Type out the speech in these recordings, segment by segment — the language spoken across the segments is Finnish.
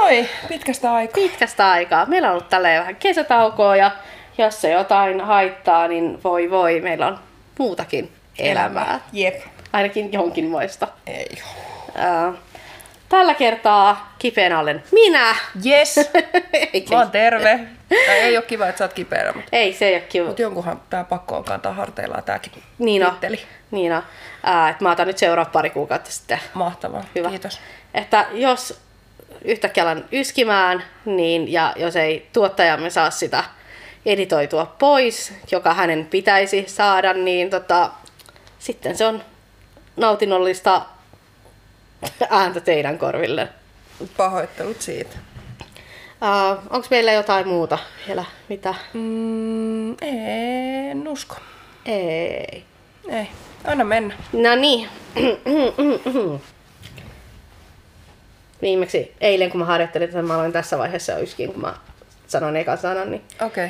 Moi, pitkästä aikaa. Pitkästä aikaa. Meillä on ollut tälleen vähän kesätaukoa ja jos se jotain haittaa, niin voi, meillä on muutakin elämää. Jep. Ainakin jonkinmoista. Ei oo. Tällä kertaa kipeänä olen minä. Yes. Mä oon terve. Tai ei oo kiva, että sä oot kipeänä. Ei, se ei oo kiva. Mut jonkunhan tää pakko on kantaa harteillaan tääkin titteli. Niin on. Mä otan nyt seuraava pari kuukautta sitten. Mahtavaa. Hyvä. Kiitos. Että jos yhtäkkiä alan yskimään, niin, ja jos ei tuottajamme saa sitä editoitua pois, joka hänen pitäisi saada, niin sitten se on nautinnollista ääntä teidän korville. Pahoittelut siitä. Onko meillä jotain muuta vielä? Mitä? En usko. Ei. Anna mennä. No niin. Viimeksi eilen, kun mä harjoittelin, että mä aloin tässä vaiheessa jo yskiin, kun mä sanoin ekan sanan. Niin... Okei.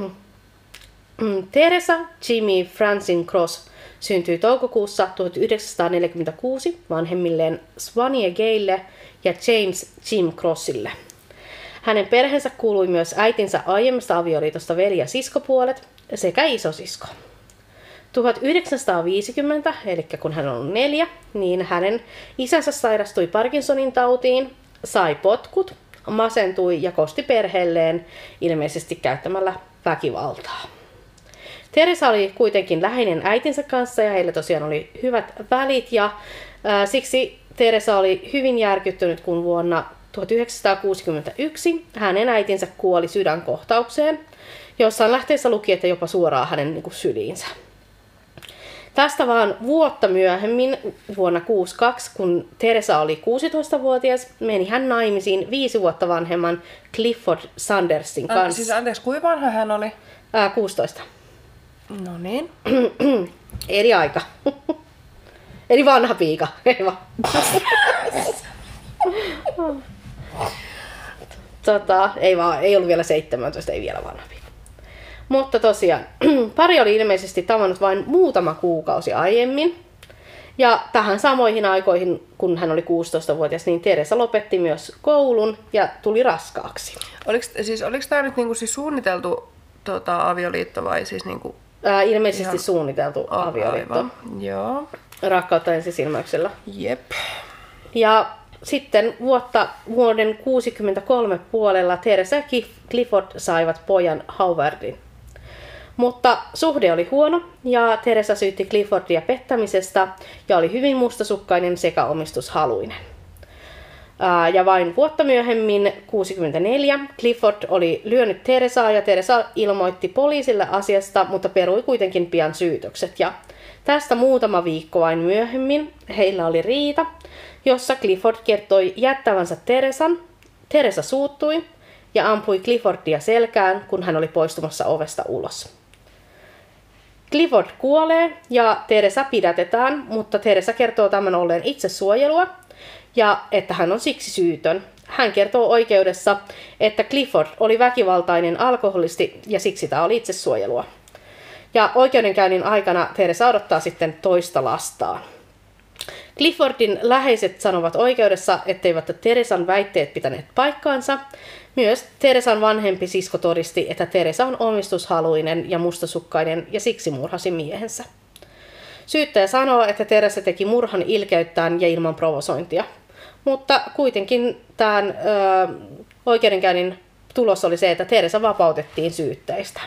Teresa Jimmy Francine Cross syntyi toukokuussa 1946 vanhemmilleen Swanie Gayle ja James Jim Crossille. Hänen perheensä kuului myös äitinsä aiemmasta avioliitosta veli- ja siskopuolet sekä isosisko. 1950, eli kun hän on ollut 4, niin hänen isänsä sairastui Parkinsonin tautiin, sai potkut, masentui ja kosti perheelleen ilmeisesti käyttämällä väkivaltaa. Teresa oli kuitenkin läheinen äitinsä kanssa ja heillä tosiaan oli hyvät välit ja siksi Teresa oli hyvin järkyttynyt, kun vuonna 1961 hänen äitinsä kuoli sydänkohtaukseen. Jossain lähteessä luki, että jopa suoraan hänen syliinsä. Tästä vaan vuotta myöhemmin, vuonna 1962, kun Teresa oli 16-vuotias, meni hän naimisiin 5 vuotta vanhemman Clifford Sandersin kanssa. Siis anteeksi, kuinka vanha hän oli? 16. No niin. Eri aika. Eli vanha piika. Ei ollut vielä 17, ei vielä vanha piika. Mutta tosiaan, pari oli ilmeisesti tavannut vain muutama kuukausi aiemmin. Ja tähän samoihin aikoihin, kun hän oli 16-vuotias, niin Teresa lopetti myös koulun ja tuli raskaaksi. Oliko tämä nyt siis suunniteltu avioliitto vai siis niinku... Ilmeisesti ihan... suunniteltu avioliitto. Aivan. Joo. Rakkautta ensisilmäyksellä. Jep. Ja sitten vuoden 1963 puolella Teresa ja Clifford saivat pojan Howardin. Mutta suhde oli huono ja Teresa syytti Cliffordia pettämisestä ja oli hyvin mustasukkainen sekä omistushaluinen. Ja vain vuotta myöhemmin, 1964, Clifford oli lyönyt Teresaa ja Teresa ilmoitti poliisille asiasta, mutta perui kuitenkin pian syytökset. Ja tästä muutama viikko vain myöhemmin heillä oli riita, jossa Clifford kertoi jättävänsä Teresan. Teresa suuttui ja ampui Cliffordia selkään, kun hän oli poistumassa ovesta ulos. Clifford kuolee ja Teresa pidätetään, mutta Teresa kertoo tämän olleen itsesuojelua ja että hän on siksi syytön. Hän kertoo oikeudessa, että Clifford oli väkivaltainen alkoholisti ja siksi tämä oli itsesuojelua. Ja oikeudenkäynnin aikana Teresa odottaa sitten toista lastaan. Cliffordin läheiset sanovat oikeudessa, etteivät Teresan väitteet pitäneet paikkaansa. Myös Teresan vanhempi sisko todisti, että Teresa on omistushaluinen ja mustasukkainen ja siksi murhasi miehensä. Syyttäjä sanoo, että Teresa teki murhan ilkeyttään ja ilman provosointia. Mutta kuitenkin tämän oikeudenkäynnin tulos oli se, että Teresa vapautettiin syytteistä.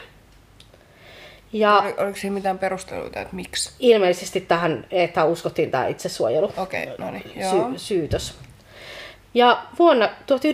Ja oliko siinä mitään perusteluita, että miksi? Ilmeisesti tähän, että uskottiin tämä itsesuojelu. Okei, no niin, syytös. Ja vuonna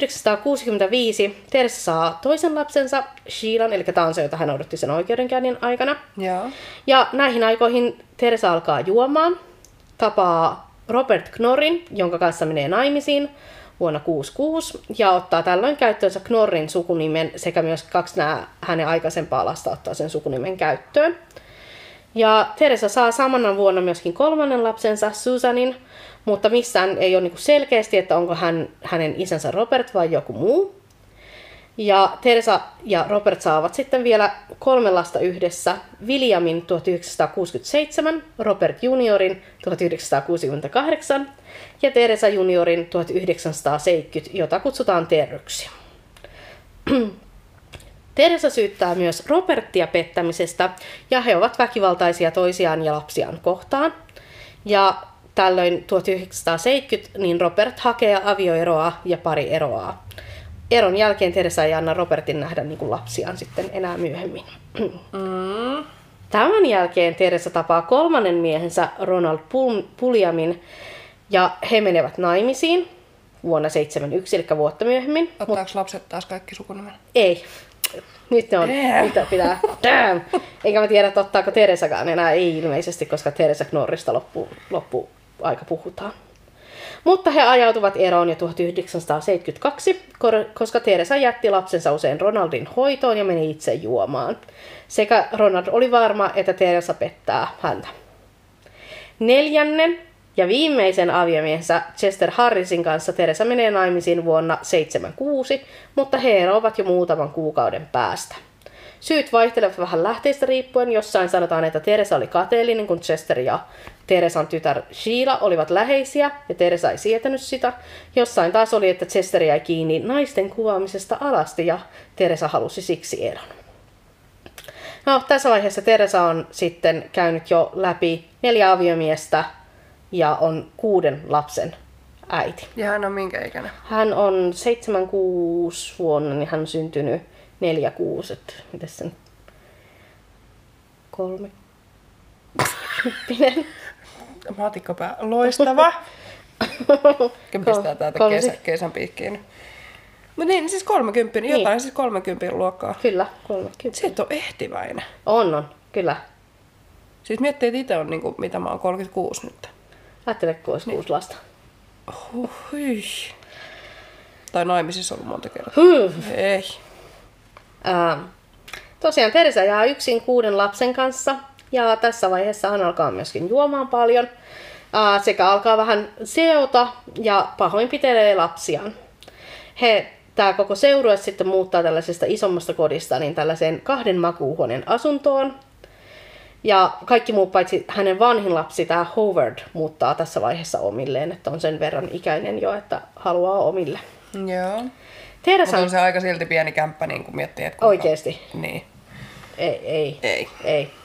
1965 Teresa saa toisen lapsensa, Sheilan, eli tämä on se, jota hän odotti sen oikeudenkäynnin aikana. Joo. Ja näihin aikoihin Teresa alkaa juomaan, tapaa Robert Knorrin, jonka kanssa menee naimisiin vuonna 1966, ja ottaa tällöin käyttöönsä Knorrin sukunimen sekä myös 2 hänen aikaisempaa lasta ottaa sen sukunimen käyttöön. Ja Teresa saa samana vuonna myöskin 3. lapsensa, Susanin, mutta missään ei ole selkeästi, että onko hänen isänsä Robert vai joku muu. Ja Teresa ja Robert saavat sitten vielä 3 lasta yhdessä. Williamin 1967, Robert juniorin 1968 ja Teresa juniorin 1970, jota kutsutaan Terryksi. Teresa syyttää myös Robertia pettämisestä ja he ovat väkivaltaisia toisiaan ja lapsiaan kohtaan. Ja tällöin 1970 niin Robert hakee avioeroa ja pari eroaa. Eron jälkeen Teresa ei anna Robertin nähdä niin kuin lapsiaan sitten enää myöhemmin. Tämän jälkeen Teresa tapaa 3. miehensä Ronald Pulliamin ja he menevät naimisiin vuonna 1971, eli vuotta myöhemmin. Ottaako lapset taas kaikki sukunimen? Ei. Nyt ne on, mitä pitää. Damn! Enkä mä tiedä, että ottaako Teresakaan enää. Ei ilmeisesti, koska Teresa Knorrista loppu aika puhutaan. Mutta he ajautuvat eroon jo 1972, koska Teresa jätti lapsensa usein Ronaldin hoitoon ja meni itse juomaan. Sekä Ronald oli varma, että Teresa pettää häntä. 4. ja viimeisen aviomiehensä Chester Harrisin kanssa Teresa menee naimisiin vuonna 1976, mutta he eroavat jo muutaman kuukauden päästä. Syyt vaihtelevat vähän lähteistä riippuen. Jossain sanotaan, että Teresa oli kateellinen, kun Chester ja Teresan tytär Sheila olivat läheisiä ja Teresa ei sietänyt sitä. Jossain taas oli, että Chester jäi kiinni naisten kuvaamisesta alasti ja Teresa halusi siksi eron. No, tässä vaiheessa Teresa on sitten käynyt jo läpi 4 aviomiestä ja on 6 lapsen äiti. Ja hän on minkä ikäinen? Hän on 76 vuonna, niin hän on syntynyt 46. Mites sen? 30. Maatikkapää. Loistava. Pistää täältä kesän piikkiin. Mutta niin, siis 30. Niin. Jotain siis 30 luokkaa. Kyllä, 30. Se et ole ehtiväinen. On, kyllä. Siis miettii, että itse on niinku, mitä mä oon 36 nyt. Ajattele, kun olisi 6 lasta. Hyi. Tai naimisissa ollut monta kertaa. Ei. Tosiaan Teresa jää yksin 6 lapsen kanssa ja tässä vaiheessa hän alkaa myöskin juomaan paljon sekä alkaa vähän seota ja pahoinpitelee lapsiaan. Tämä koko seurue sitten muuttaa tällaisesta isommasta kodista niin tällaiseen 2 makuuhuoneen asuntoon. Ja kaikki muut paitsi hänen vanhin lapsi, tämä Howard, muuttaa tässä vaiheessa omilleen, että on sen verran ikäinen jo, että haluaa omille. Joo. Teresa on se aika silti pieni kämppä, niin kuin miettii, että kuinka... Oikeesti? Niin. Ei.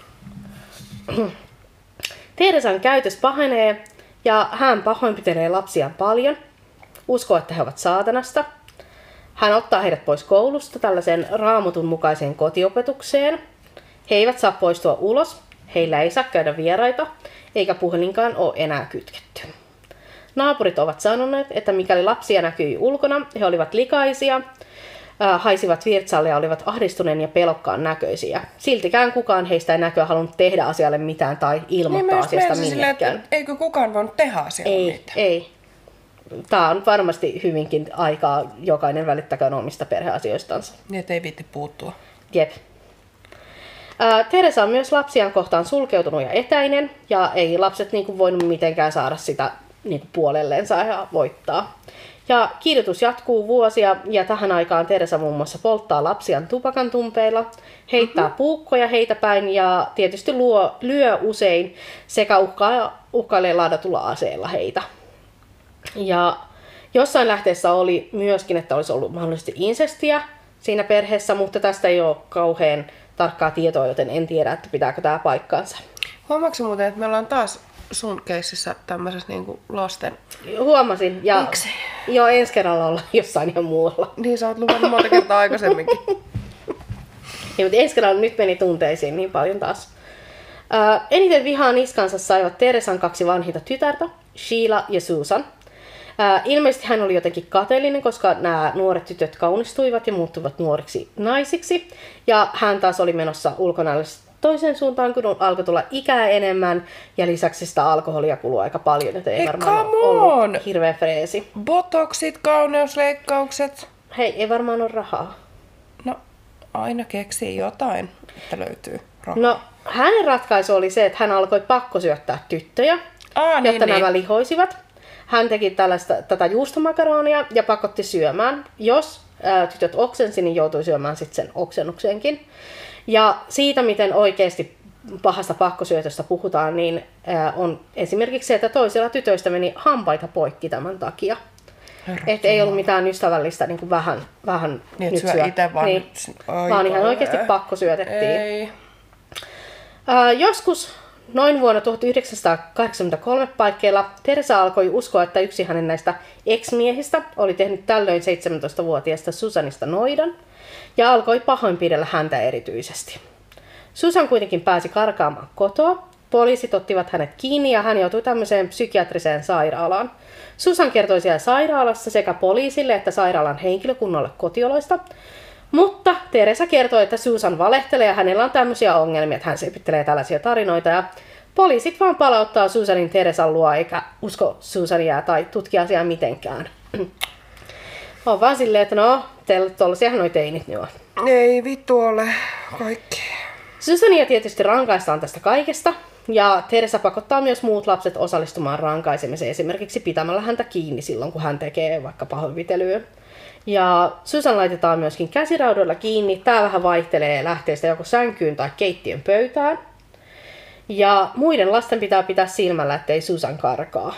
Teresan käytös pahenee ja hän pahoinpitelee lapsiaan paljon. Uskoo, että he ovat saatanasta. Hän ottaa heidät pois koulusta tällaiseen Raamatun mukaiseen kotiopetukseen. He eivät saa poistua ulos, heillä ei saa käydä vieraita, eikä puhelinkaan ole enää kytketty. Naapurit ovat sanoneet, että mikäli lapsia näkyi ulkona, he olivat likaisia, haisivat virtsalle ja olivat ahdistuneen ja pelokkaan näköisiä. Siltikään kukaan heistä ei näköä halunnut tehdä asialle mitään tai ilmoittaa asiasta minnekään. Eikö kukaan voinut tehdä asialle mitään? Ei. Tämä on varmasti hyvinkin aikaa, jokainen välittäköön omista perheasioistansa. Niin, ettei viitti puuttua. Jep. Teresa on myös lapsiaan kohtaan sulkeutunut ja etäinen, ja ei lapset voinut mitenkään saada sitä puolelleensa ja voittaa. Ja kiidotus jatkuu vuosia, ja tähän aikaan Teresa muun muassa polttaa lapsiaan tupakantumpeilla, heittää puukkoja heitä päin ja tietysti lyö usein sekä uhkailee ladatulla aseella heitä. Ja jossain lähteessä oli myöskin, että olisi ollut mahdollisesti insestiä siinä perheessä, mutta tästä ei ole kauhean tarkkaa tietoa, joten en tiedä, että pitääkö tämä paikkaansa. Huomaatko muuten, että me ollaan taas sun keississä tämmöisessä niinku lasten... Huomasin. Ja miksi? Joo, ensi kerralla ollaan jossain ihan muualla. Niin, sä oot luvannut monta kertaa aikaisemminkin. Ja, mutta ensi kerralla nyt meni tunteisiin niin paljon taas. Eniten vihaa niskansa saivat Teresan 2 vanhinta tytärtä, Sheila ja Susan. Ilmeisesti hän oli jotenkin kateellinen, koska nämä nuoret tytöt kaunistuivat ja muuttuivat nuoriksi naisiksi. Ja hän taas oli menossa ulkonäölle toiseen suuntaan, kun alkoi tulla ikää enemmän. Ja lisäksi sitä alkoholia kuluu aika paljon, joten ei varmaan ollut hirveä freesi. Botoksit, kauneusleikkaukset. Hei, ei varmaan ole rahaa. No, aina keksii jotain, että löytyy rahaa. No, hänen ratkaisu oli se, että hän alkoi pakkosyöttää tyttöjä, jotta nämä lihoisivat. Hän teki tätä juustomakaronia ja pakotti syömään. Jos tytöt oksensi, niin joutui syömään sitten sen oksennuksenkin. Ja siitä, miten oikeasti pahasta pakkosyötöstä puhutaan, niin on esimerkiksi se, että toisella tytöistä meni hampaita poikki tämän takia. Että ei ollut mitään ystävällistä niin kuin vähän niin, nyt syö. Itse vaan, niin, vaan ihan oikeasti pakkosyötettiin. Ei. Joskus noin vuonna 1983 paikkeilla Teresa alkoi uskoa, että yksi hänen näistä ex-miehistä oli tehnyt tällöin 17-vuotiaasta Susanista noidan ja alkoi pahoinpidellä häntä erityisesti. Susan kuitenkin pääsi karkaamaan kotoa. Poliisit ottivat hänet kiinni ja hän joutui tämmöiseen psykiatriseen sairaalaan. Susan kertoi siellä sairaalassa sekä poliisille että sairaalan henkilökunnalle kotioloista. Mutta Teresa kertoi, että Susan valehtelee ja hänellä on tämmöisiä ongelmia, että hän sepittelee tällaisia tarinoita. Ja poliisit vaan palauttaa Susanin Teresan luo eikä usko Susania tai tutki asiaa mitenkään. On vaan silleen, että no, teillä tollaisiahan noi teinit nyt on. Ei vittu ole kaikki. Susania tietysti rankaistaan tästä kaikesta. Ja Teresa pakottaa myös muut lapset osallistumaan rankaisemiseen, esimerkiksi pitämällä häntä kiinni silloin, kun hän tekee vaikka pahoinpitelyä. Ja Susan laitetaan myöskin käsiraudoilla kiinni. Tää vähän vaihtelee lähteestä joko sänkyyn tai keittiön pöytään. Ja muiden lasten pitää pitää silmällä, ettei Susan karkaa.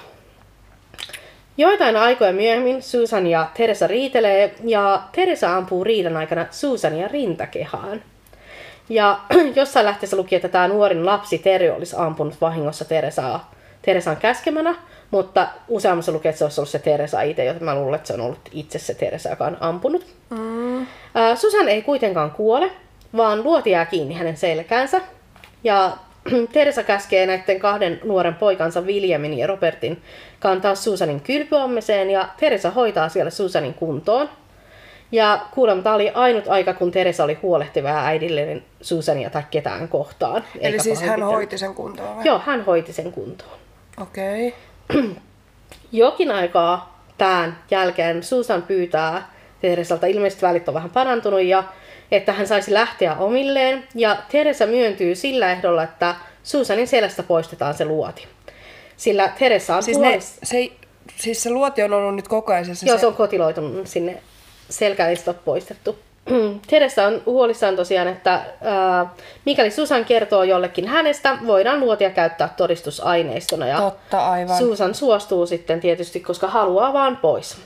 Joitain aikoja myöhemmin Susan ja Teresa riitelee ja Teresa ampuu riidan aikana Susania rintakehään. Ja jossain lähteessä luki, että tämä nuorin lapsi Terry olisi ampunut vahingossa Teresan käskemänä, mutta useammassa luki, että se olisi ollut se Teresa itse, joten mä luulen, että se on ollut itse se Teresa, joka on ampunut. Susan ei kuitenkaan kuole, vaan luoti jää kiinni hänen selkäänsä. Ja Teresa käskee näiden kahden nuoren poikansa Williamin ja Robertin kantaa Susanin kylpyammeseen ja Teresa hoitaa siellä Susanin kuntoon. Ja kuulemma tämä oli ainut aika, kun Teresa oli huolehtiva ja äidillinen Susania tai ketään kohtaan. Eli siis hän hoiti sen kuntoon vai? Joo, hän hoiti sen kuntoon. Okei. Jokin aikaa tämän jälkeen Susan pyytää Teresalta, ilmeisesti välit on vähän parantunut, ja että hän saisi lähteä omilleen. Ja Teresa myöntyy sillä ehdolla, että Susanin selästä poistetaan se luoti. Sillä Teresa on siis se luoti on ollut nyt koko ajan. Joo, se on kotiloitunut sinne. Selkä ei ole poistettu. Teresa on huolissaan tosiaan, että mikäli Susan kertoo jollekin hänestä, voidaan luotia käyttää todistusaineistona. Ja totta, aivan. Susan suostuu sitten tietysti, koska haluaa vaan pois.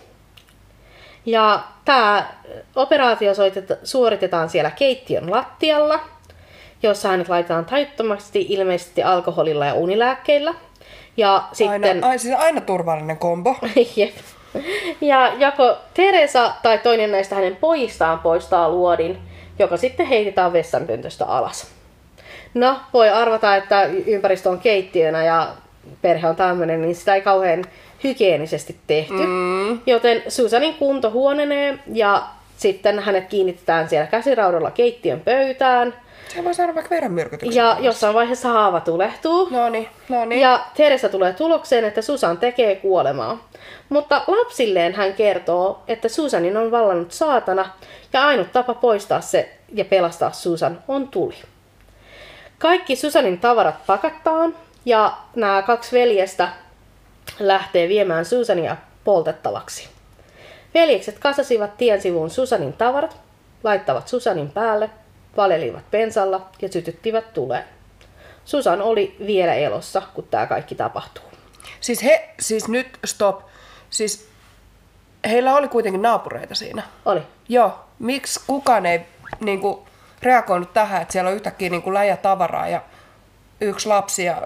Ja tämä operaatio suoritetaan siellä keittiön lattialla, jossa hänet laitetaan tajuttomasti ilmeisesti alkoholilla ja unilääkkeillä. Ja sitten... siis aina turvallinen kombo. Jep. Ja joko Teresa tai toinen näistä hänen pojistaan poistaa luodin, joka sitten heitetään vessanpöntöstä alas. No, voi arvata, että ympäristö on keittiönä ja perhe on tämmöinen, niin sitä ei kauhean hygienisesti tehty. Joten Susanin kunto huononee ja sitten hänet kiinnitetään siellä käsiraudalla keittiön pöytään. Se voi saada vaikka verenmyrkytyksen. Ja jossain vaiheessa haava tulehtuu. Noniin. Ja Teresa tulee tulokseen, että Susan tekee kuolemaa. Mutta lapsilleen hän kertoo, että Susanin on vallannut saatana ja ainut tapa poistaa se ja pelastaa Susan on tuli. Kaikki Susanin tavarat pakataan ja nämä kaksi veljestä lähtee viemään Susania poltettavaksi. Veljekset kasasivat tien sivuun Susanin tavarat, laittavat Susanin päälle, valelivat bensalla ja sytyttivät tuleen. Susan oli vielä elossa, kun tämä kaikki tapahtuu. Siis nyt stop. Siis heillä oli kuitenkin naapureita siinä. Oli. Joo. Miksi kukaan ei niinku reagoinut tähän, että siellä on yhtäkkiä niinku läjä tavaraa ja yksi lapsi ja...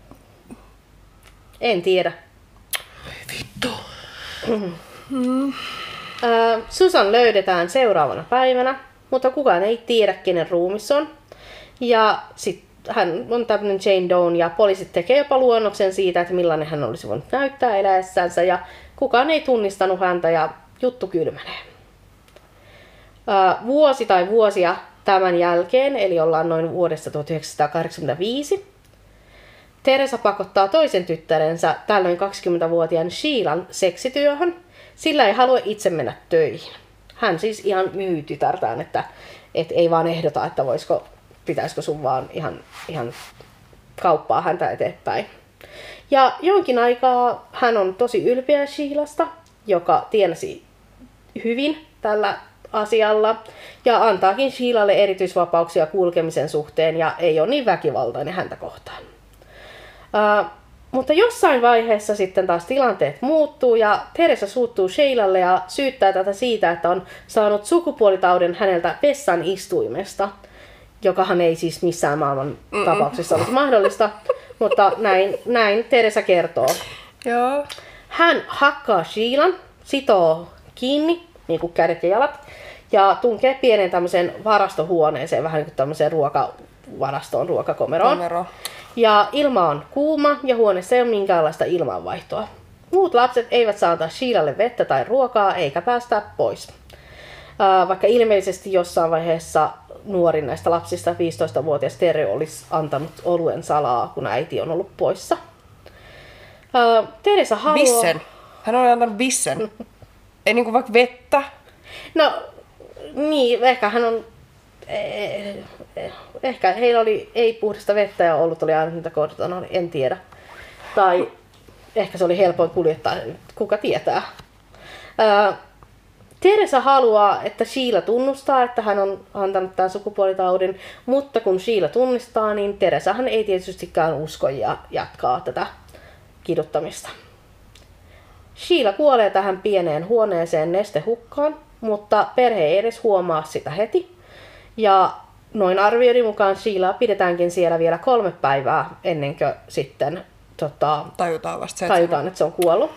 En tiedä. Vittu. Susan löydetään seuraavana päivänä, mutta kukaan ei tiedä, kenen ruumis on. Ja sitten hän on tämmöinen Jane Doe ja poliisit tekee jopa luonnoksen siitä, että millainen hän olisi voinut näyttää eläessänsä ja kukaan ei tunnistanut häntä ja juttu kylmenee. Vuosi tai vuosia tämän jälkeen, eli ollaan noin vuodesta 1985, Teresa pakottaa toisen tyttärensä, tällöin 20-vuotiaan Sheilan, seksityöhön, sillä ei halua itse mennä töihin. Hän siis ihan myy tytärtään, että ei vaan ehdota, että pitäisikö sun vaan ihan kauppaa häntä eteenpäin. Ja jonkin aikaa hän on tosi ylpeä Sheilasta, joka tienasi hyvin tällä asialla ja antaakin Sheilalle erityisvapauksia kulkemisen suhteen ja ei ole niin väkivaltainen häntä kohtaan. Mutta jossain vaiheessa sitten taas tilanteet muuttuu ja Teresa suuttuu Sheilalle ja syyttää tätä siitä, että on saanut sukupuolitauden häneltä vessan istuimesta, jokahan ei siis missään maailman tapauksessa olisi mahdollista, mutta näin Teresa kertoo. Joo. Hän hakkaa Sheilan, sitoo kiinni, niin kuin kädet ja jalat, ja tunkee pienen tämmöiseen varastohuoneeseen, vähän niin kuin tämmöiseen ruokavarastoon, ruokakomeroon. Ja ilma on kuuma ja huoneessa ei ole minkäänlaista ilmanvaihtoa. Muut lapset eivät saa antaa Sheilalle vettä tai ruokaa eikä päästä pois. Vaikka ilmeisesti jossain vaiheessa nuorin näistä lapsista, 15-vuotias Tere, olisi antanut oluen salaa, kun äiti on ollut poissa. Teresa haluaa... Vissen. Hän on antanut vissen. Ei niinku vaikka vettä. No, niin, ehkä heillä oli ei puhdasta vettä ja ollut oli aina niitä kortona, en tiedä. Tai ehkä se oli helpoin kuljettaa, kuka tietää. Teresa haluaa, että Sheila tunnustaa, että hän on antanut tämän sukupuolitaudin, mutta kun Sheila tunnistaa, niin Teresahan ei tietystikään usko ja jatkaa tätä kiduttamista. Sheila kuolee tähän pieneen huoneeseen nestehukkaan, mutta perhe ei edes huomaa sitä heti. Ja noin arvioiden mukaan Sheilaa pidetäänkin siellä vielä 3 päivää ennen kuin sitten tajutaan, että se on kuollut.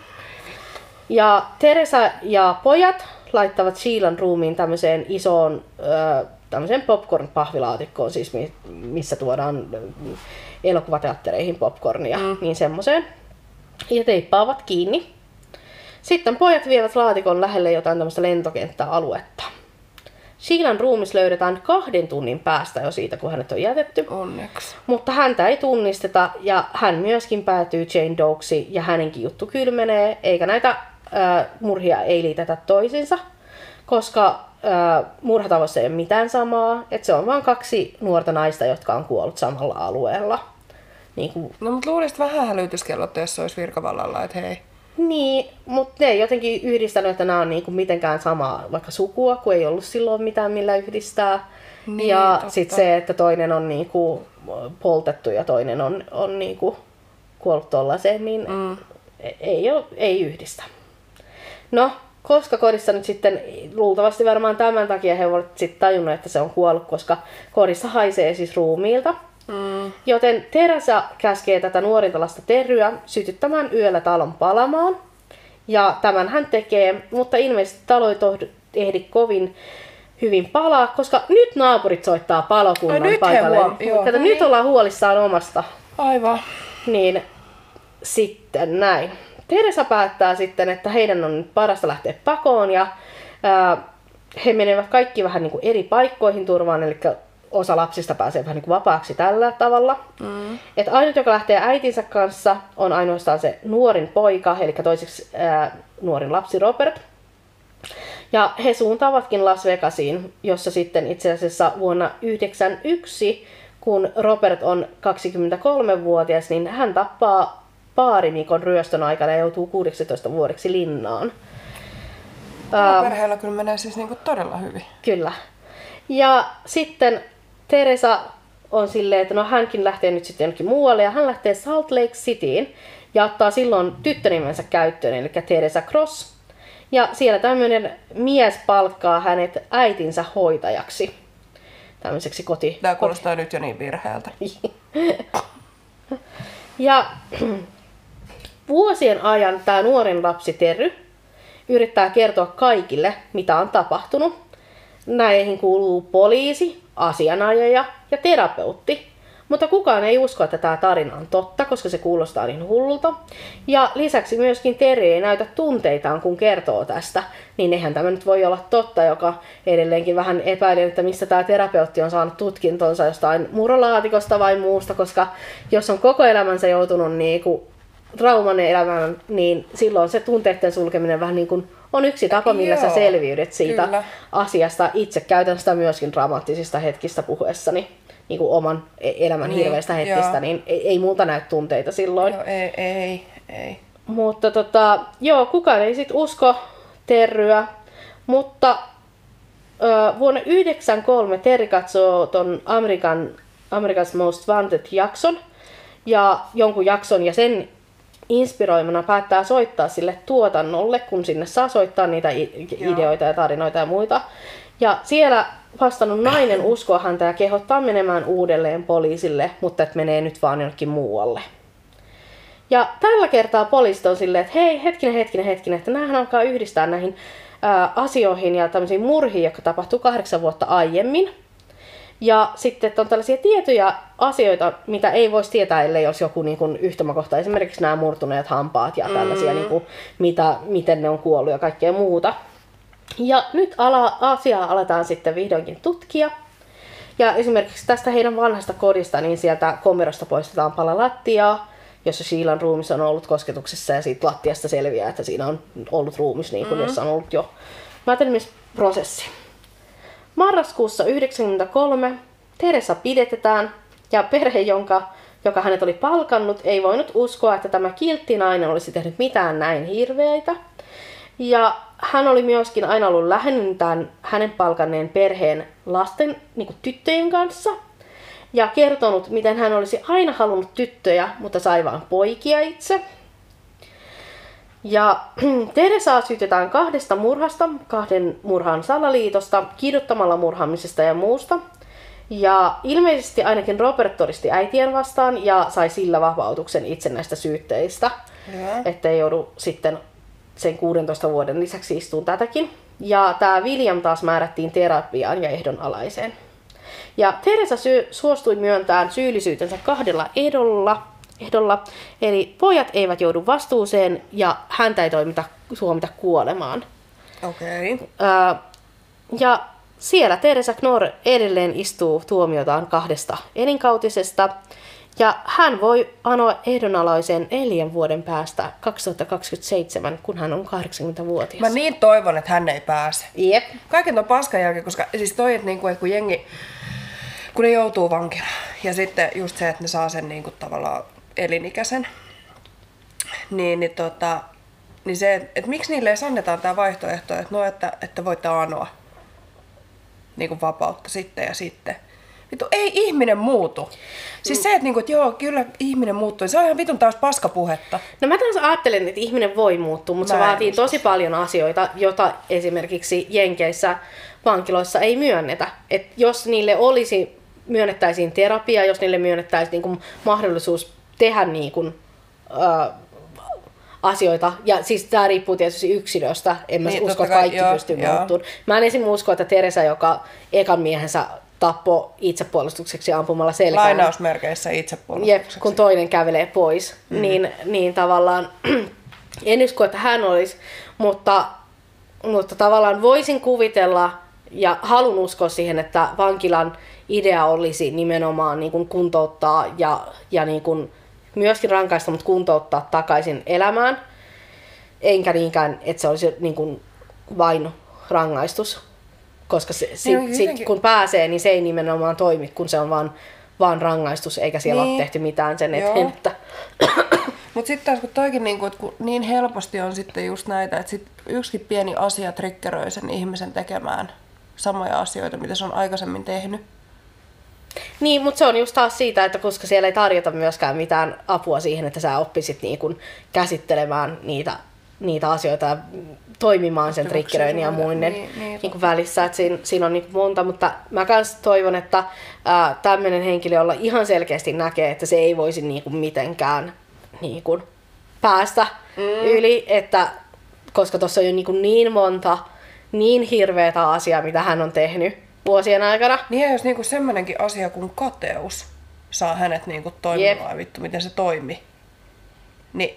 Ja Teresa ja pojat laittavat Sheilan ruumiin tämmöiseen isoon tämmöiseen popcorn-pahvilaatikkoon, siis missä tuodaan elokuvateattereihin popcornia, niin semmoiseen. Ja teippaavat kiinni. Sitten pojat vievät laatikon lähelle jotain tämmöistä lentokenttäaluetta. Sheilan ruumis löydetään 2 tunnin päästä jo siitä, kun hänet on jätetty. Onneksi. Mutta häntä ei tunnisteta ja hän myöskin päätyy Jane Doeksi ja hänenkin juttu kylmenee, eikä näitä murhia ei liitetä toisiinsa, koska murhatavoissa ei ole mitään samaa, että se on vain 2 nuorta naista, jotka on kuollut samalla alueella. Niin kuin... No mutta luulisit vähän hälytyskellot, jos se olisi virkavallalla, että hei. Niin, mutta ne ei jotenkin yhdistänyt, että nämä on niinku mitenkään samaa vaikka sukua, kun ei ollut silloin mitään millä yhdistää. Niin, ja sitten se, että toinen on niinku poltettu ja toinen on niinku kuollut tollaiseen, niin ei yhdistä. No, koska kodissa nyt sitten, luultavasti varmaan tämän takia he ovat sitten tajunnut, että se on kuollut, koska kodissa haisee siis ruumiilta. Joten Teresa käskee tätä nuorinta lasta Terryä sytyttämään yöllä talon palamaan. Ja tämän hän tekee, mutta ilmeisesti talo ei ehdi kovin hyvin palaa, koska nyt naapurit soittaa palokunnan paikalle. Nyt ollaan huolissaan omasta. Aivan. Niin sitten näin. Teresa päättää sitten, että heidän on nyt parasta lähteä pakoon ja he menevät kaikki vähän niin kuin eri paikkoihin turvaan, eli osa lapsista pääsee vähän niin kuin vapaaksi tällä tavalla. Et ainut, joka lähtee äitinsä kanssa, on ainoastaan se nuorin poika, eli toiseksi nuorin lapsi Robert. Ja he suuntaavatkin Las Vegasiin, jossa sitten itse asiassa vuonna 1991, kun Robert on 23-vuotias, niin hän tappaa baarimikon ryöstön aikana ja joutuu 16 vuodeksi linnaan. Perheellä kyllä menee siis niinku todella hyvin. Kyllä. Ja sitten Teresa on silleen, että no hänkin lähtee nyt sitten jonnekin muualle ja hän lähtee Salt Lake Cityin ja ottaa silloin tyttönimensä käyttöön, eli Teresa Cross. Ja siellä tämmöinen mies palkkaa hänet äitinsä hoitajaksi. Tämmöiseksi Tämä kuulostaa nyt jo niin virheeltä. Ja vuosien ajan tämä nuorin lapsi Terry yrittää kertoa kaikille, mitä on tapahtunut. Näihin kuuluu poliisi, asianajaja ja terapeutti. Mutta kukaan ei usko, että tämä tarina on totta, koska se kuulostaa niin hullulta. Ja lisäksi myöskin Terry ei näytä tunteitaan, kun kertoo tästä. Niin eihän tämä nyt voi olla totta, joka edelleenkin vähän epäilee, että missä tämä terapeutti on saanut tutkintonsa jostain murolaatikosta vai muusta. Koska jos on koko elämänsä joutunut niinku traumainen elämään, niin silloin se tunteiden sulkeminen vähän niin kuin on yksi tapa, millä sä selviydyt siitä asiasta. Itse käytän sitä myöskin dramaattisista hetkistä puhuessani, niin kuin oman elämän hirveistä hetkistä, niin ei multa näy tunteita silloin. Joo, ei. Mutta kukaan ei sit usko Terryä, mutta vuonna 1993 Terry katsoo ton America's Most Wanted-jakson ja jonkun jakson ja sen inspiroimana päättää soittaa sille tuotannolle, kun sinne saa soittaa niitä ideoita ja tarinoita ja muita. Ja siellä vastannut nainen uskoo häntä ja kehottaa menemään uudelleen poliisille, mutta et menee nyt vaan jonnekin muualle. Ja tällä kertaa poliisit on silleen, että hei, hetkinen, että näähän alkaa yhdistää näihin asioihin ja tämmöisiin murhiin, jotka tapahtui 8 vuotta aiemmin. Ja sitten että on tällaisia tietoja asioita, mitä ei voisi tietää, ellei olisi joku niin kuin yhtymäkohta. Esimerkiksi nämä murtuneet hampaat ja tällaisia, niin kuin, miten ne on kuollut ja kaikkea muuta. Ja nyt asiaa aletaan sitten vihdoinkin tutkia. Ja esimerkiksi tästä heidän vanhasta kodista, niin sieltä komerosta poistetaan pala lattiaa, jossa Sheilan ruumis on ollut kosketuksessa ja siitä lattiasta selviää, että siinä on ollut ruumis, niin kuin jossa on ollut jo mätänemisprosessi. Marraskuussa 1993 Teresa pidätetään ja perhe, joka hänet oli palkannut, ei voinut uskoa, että tämä kiltti nainen olisi tehnyt mitään näin hirveitä. Ja hän oli myöskin aina ollut lähennyt hänen palkanneen perheen lasten, niin kuin tyttöjen kanssa. Ja kertonut, miten hän olisi aina halunnut tyttöjä, mutta sai vain poikia itse. Ja Teresaa syytetään 2 murhasta, 2 murhan salaliitosta, kiduttamalla murhaamisesta ja muusta. Ja ilmeisesti ainakin Robert todisti äitien vastaan ja sai sillä vapautuksen itse näistä syytteistä. Ettei joudu sitten sen 16 vuoden lisäksi istuun tätäkin. Ja tämä William taas määrättiin terapiaan ja ehdonalaiseen. Ja Teresa suostui myöntämään syyllisyytensä 2 ehdolla, eli pojat eivät joudu vastuuseen ja häntä ei tuomita kuolemaan. Okei. Ja siellä Teresa Knorr edelleen istuu tuomiotaan 2 elinkautisesta ja hän voi anoa ehdonalaisen 4 vuoden päästä 2027, kun hän on 80-vuotias. Mä niin toivon, että hän ei pääse. Jep. Kaiken ton paskan jälkeen, koska siis toi, että kun jengi, kun ne joutuu vankilaan ja sitten just se, että ne saa sen tavallaan elinikäisen, niin se, että miksi niille ei annetaan tämä vaihtoehto, että voitte anoa vapautta sitten ja sitten. Vittu, ei ihminen muutu. Siis se, että joo, kyllä ihminen muuttuu, se on ihan vitun taas paskapuhetta. No mä taas ajattelen, että ihminen voi muuttua, mutta se vaatii tosi paljon asioita, jota esimerkiksi Jenkeissä vankiloissa ei myönnetä. Et jos niille myönnettäisiin terapia, jos niille myönnettäisiin mahdollisuus tehdä asioita, ja siis tämä riippuu tietysti yksilöstä, en mä usko, että kaikki pystyy muuttumaan. Mä en esim. Usko, että Teresa, joka ekan miehensä tappoi itsepuolustukseksi ampumalla selkään. Lainausmerkeissä itsepuolustukseksi. Jep, kun toinen kävelee pois, niin tavallaan en usko, että hän olisi, mutta tavallaan voisin kuvitella ja haluan uskoa siihen, että vankilan idea olisi nimenomaan kuntouttaa ja myöskin rankaista, mutta kuntouttaa takaisin elämään. Enkä niinkään, että se olisi vain rangaistus. Koska kun pääsee, niin se ei nimenomaan toimi, kun se on vaan rangaistus, eikä siellä ole tehty mitään sen eteen. Mutta sitten taas kun toikin, että kun niin helposti on sitten just näitä, että sit yksikin pieni asia triggeröi sen ihmisen tekemään samoja asioita, mitä se on aikaisemmin tehnyt. Niin, mutta se on just taas siitä, että koska siellä ei tarjota myöskään mitään apua siihen, että sä oppisit käsittelemään niitä asioita ja toimimaan sen triggeröinnin ja muinen välissä. Että siinä on monta, mutta mä kans toivon, että tämmöinen henkilö, jolla ihan selkeästi näkee, että se ei voisi mitenkään päästä yli, että koska tuossa on jo niin monta niin hirveätä asiaa, mitä hän on tehnyt vuosien aikana. Niin ja jos semmoinenkin asia kuin kateus saa hänet toimimaan, vittu miten se toimii, niin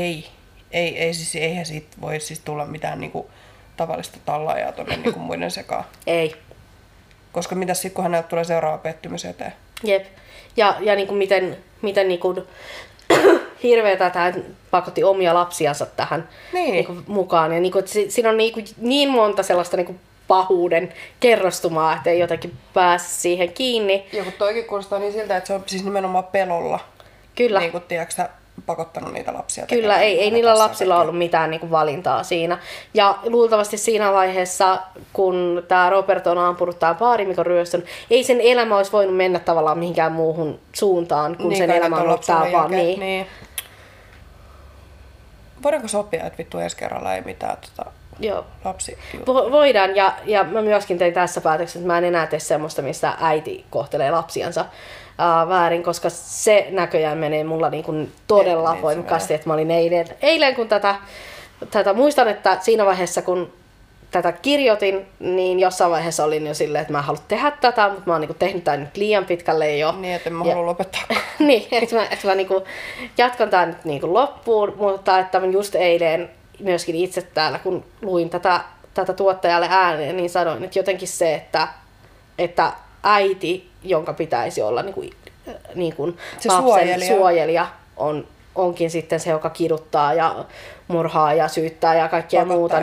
eihän siitä voi siis tulla mitään tavallista tallaajaa tuonne muiden sekaan. Ei. Koska mitäs sitten, kun hänelle tulee seuraava pettymys eteen? Jep. Ja miten hirveetä, että hän pakotti omia lapsiansa tähän mukaan. Ja siinä on niin monta sellaista pahuuden kerrostumaa, että ei jotenkin pääse siihen kiinni. Ja kun toikin kuulostaa niin siltä, että se on siis nimenomaan pelolla. Kyllä. Tiedätkö, pakottanut niitä lapsia Kyllä, tekemään ei hänen niillä kanssaan lapsilla kaikkea. ollut mitään niin kuin valintaa siinä. Ja luultavasti siinä vaiheessa, kun tämä Robert on ampunut tämän baarimikon ryöstön, ei sen elämä olisi voinut mennä tavallaan mihinkään muuhun suuntaan, kun Niin, sen kai elämä on ton ollut tää lapsuuden vaan. jälkeen. Niin. Voidaanko sopia, että vittu ensi kerralla ei mitään Joo. lapsi? Voidaan, ja mä myöskin tein tässä päätöksen, että mä en enää tee semmoista, missä äiti kohtelee lapsiansa väärin, koska se näköjään menee mulla niin kuin todella Niin, voimakkaasti, että mä olin eilen kun tätä muistan, että siinä vaiheessa kun tätä kirjoitin, niin jossain vaiheessa olin jo silleen, että mä en halua tehdä tätä, mutta mä oon niin tehnyt tämän nyt liian pitkälle jo. Niin, että en mä halua lopettaa. Niin, että mä niin jatkan tämän nyt niin loppuun, mutta että mä just eilen myöskin itse täällä, kun luin tätä tuottajalle ääneen, niin sanoin, että jotenkin se, että äiti, jonka pitäisi olla niin kuin Se lapsen suojelija onkin sitten se, joka kiduttaa ja murhaa ja syyttää ja kaikkea muuta,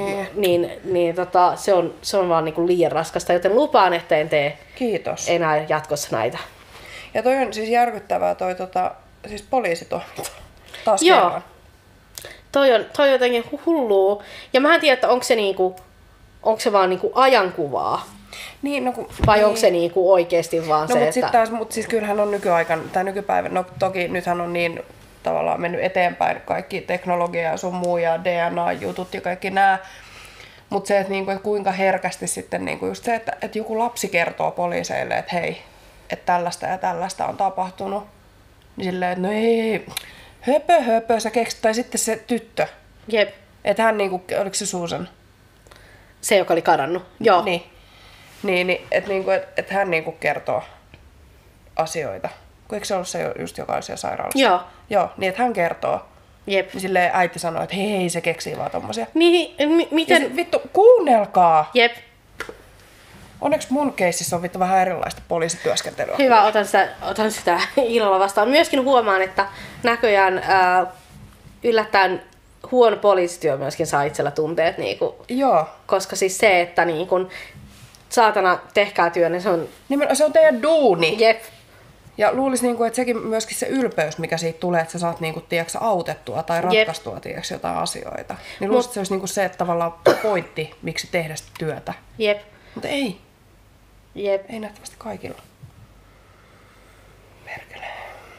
se on vaan niin kuin liian raskasta, joten lupaan, että en tee Kiitos. enää jatkossa näitä. Ja toi on siis järkyttävää siis poliisitoiminta. Taas Joo. kerran. Toi on jotenkin hullua. Ja mä en tiedä, että onko se vaan niinku ajankuvaa. Niin, no Vai onko se niinku oikeasti vaan No, se, mutta että... sitten taas, siis kyllähän on nykypäivän, no toki nythän on niin tavallaan mennyt eteenpäin kaikki teknologia ja sun muu ja DNA-jutut ja kaikki nämä. Mutta se, että kuinka herkästi sitten just se, että joku lapsi kertoo poliiseille, että hei, että tällaista ja tällaista on tapahtunut. Niin silleen, että no ei, höpö, sä keksit, tai sitten se tyttö. Jep. Että hän oliko se Susan? Se, joka oli kadannut. Joo. Niin että hän kertoo asioita. Eikö se ollut se just, joka oli siellä sairaalassa? Joo. Joo, niin että hän kertoo. Jep. Niin silleen äiti sanoi, että hei, se keksii vaan tommosia. Niin, miten... Ja vittu, kuunnelkaa! Jep. Onneksi mun keississä on vittu vähän erilaista poliisityöskentelyä. Hyvä, otan sitä ilolla vastaan. Myöskin huomaan, että näköjään yllättäen huono poliisityö myöskin saa itsellä tunteet. Joo. Koska siis se, että saatana tehkää työ, niin se on... Se on teidän duuni. Jep. Ja luulisi, että sekin myöskin se ylpeys, mikä siitä tulee, että sä saat tiedätkö, autettua tai ratkaistua tiedätkö, jotain asioita. Niin luulisi, että se olisi se, että tavallaan pointti, miksi tehdä sitä työtä. Jep. Mutta ei. Jep. Ei nähtävästi kaikilla. Perkele.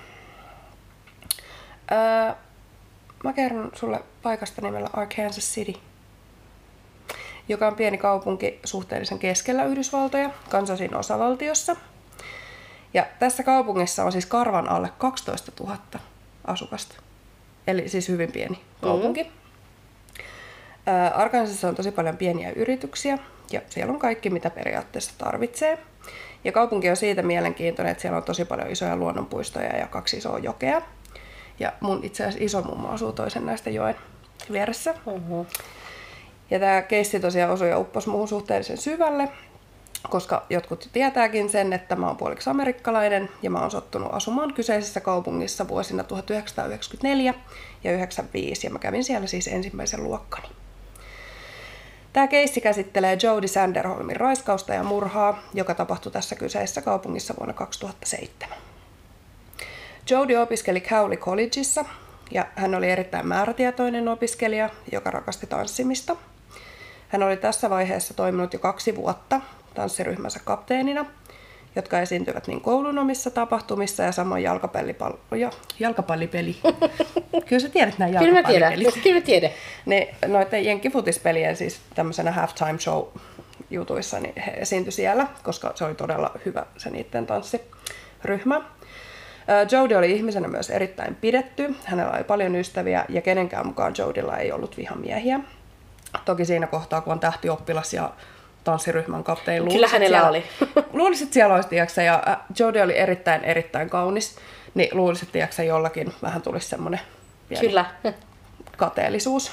Mä kerron sulle paikasta nimellä Arkansas City, joka on pieni kaupunki suhteellisen keskellä Yhdysvaltoja, Kansasin osavaltiossa. Ja tässä kaupungissa on siis karvan alle 12 000 asukasta. Eli siis hyvin pieni kaupunki. Arkansasissa on tosi paljon pieniä yrityksiä ja siellä on kaikki, mitä periaatteessa tarvitsee. Ja kaupunki on siitä mielenkiintoinen, että siellä on tosi paljon isoja luonnonpuistoja ja 2 isoa jokea. Ja mun itse asiassa isomummo asuu toisen näistä joen vieressä. Ja tämä keissi tosiaan osui ja upposi muuhun suhteellisen syvälle, koska jotkut tietääkin sen, että mä oon puoliksi amerikkalainen ja mä oon sottunut asumaan kyseisessä kaupungissa vuosina 1994 ja 1995 ja mä kävin siellä siis ensimmäisen luokkani. Tämä keissi käsittelee Jodi Sanderholmin raiskausta ja murhaa, joka tapahtui tässä kyseisessä kaupungissa vuonna 2007. Jodi opiskeli Cowley Collegeissa ja hän oli erittäin määrätietoinen opiskelija, joka rakasti tanssimista. Hän oli tässä vaiheessa toiminut jo 2 vuotta tanssiryhmänsä kapteenina, jotka esiintyvät niin koulun omissa tapahtumissa ja samoin jalkapallipeli. Kyllä sä tiedät nämä jalkapallipelit. Kyllä mä tiedän. Ne, noiden jenkkifutispelien siis tämmöisenä halftime show jutuissa, niin he esiintyi siellä, koska se oli todella hyvä se niiden tanssiryhmä. Jodi oli ihmisenä myös erittäin pidetty. Hänellä oli paljon ystäviä ja kenenkään mukaan Jodilla ei ollut vihamiehiä. Toki siinä kohtaa, kun on tähtioppilas ja tanssiryhmän kapteeni. Kyllä hänellä oli. Luulisit, että siellä olisi, tiiäksä, ja Jodi oli erittäin kaunis, niin luulisit, tiiäksä, jollakin vähän tulisi semmoinen Kyllä. kateellisuus.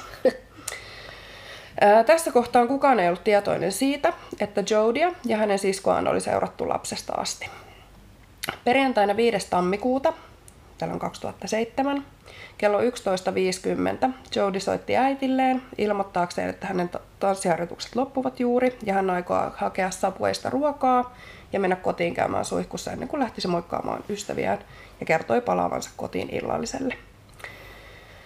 Tässä kohtaa kukaan ei ollut tietoinen siitä, että Jodia ja hänen siskoaan oli seurattu lapsesta asti. Perjantaina 5. tammikuuta, tällä on 2007, kello 11.50 Jodi soitti äitilleen ilmoittaakseen, että hänen tanssiharjoitukset loppuvat juuri ja hän aikoo hakea Subwaysta ruokaa ja mennä kotiin käymään suihkussa ennen kuin lähtisi moikkaamaan ystäviään ja kertoi palaavansa kotiin illalliselle.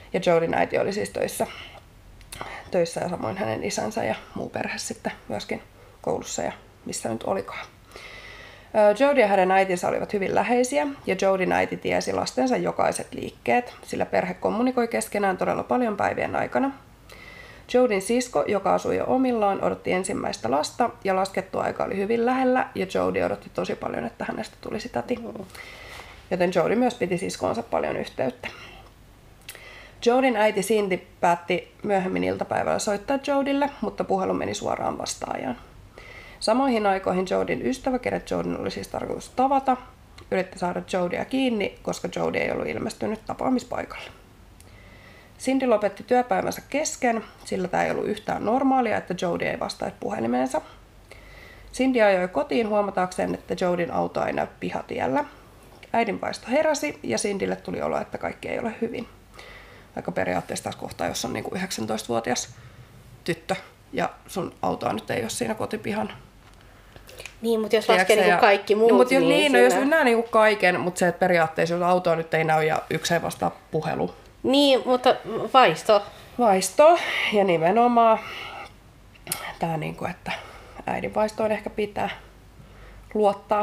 Ja Jodin äiti oli siis töissä ja samoin hänen isänsä ja muu perhe sitten myöskin koulussa ja missä nyt olikaan. Jodi ja hänen äitinsä olivat hyvin läheisiä ja Jodin äiti tiesi lastensa jokaiset liikkeet, sillä perhe kommunikoi keskenään todella paljon päivien aikana. Jodin sisko, joka asui jo omillaan, odotti ensimmäistä lasta ja laskettu aika oli hyvin lähellä ja Jodi odotti tosi paljon, että hänestä tulisi täti. Joten Jodi myös piti siskoonsa paljon yhteyttä. Jodin äiti Cindy päätti myöhemmin iltapäivällä soittaa Jodille, mutta puhelu meni suoraan vastaajaan. Samoihin aikoihin Jodin ystävä, kenet Jodin oli siis tarkoitus tavata, yritti saada Jodia kiinni, koska Jodi ei ollut ilmestynyt tapaamispaikalle. Cindy lopetti työpäivänsä kesken, sillä tämä ei ollut yhtään normaalia, että Jodi ei vastaisi puhelimeensa. Cindy ajoi kotiin huomatakseen, että Jodin auto ei näy pihatiellä. Äidinvaisto heräsi ja Cindylle tuli olo, että kaikki ei ole hyvin. Aika periaatteessa tässä kohtaa, jos on niin kuin 19-vuotias tyttö ja sun autoa nyt ei ole siinä kotipihan. Niin, mutta jos laskee niin kaikki muut, no, jos näen niin kaiken, mutta se, että periaatteessa jos autoa nyt ei näy ja yksi ei vastaa puhelu. Niin, mutta vaisto ja nimenomaan tämä, niin kuin, että äidin vaistoon ehkä pitää luottaa.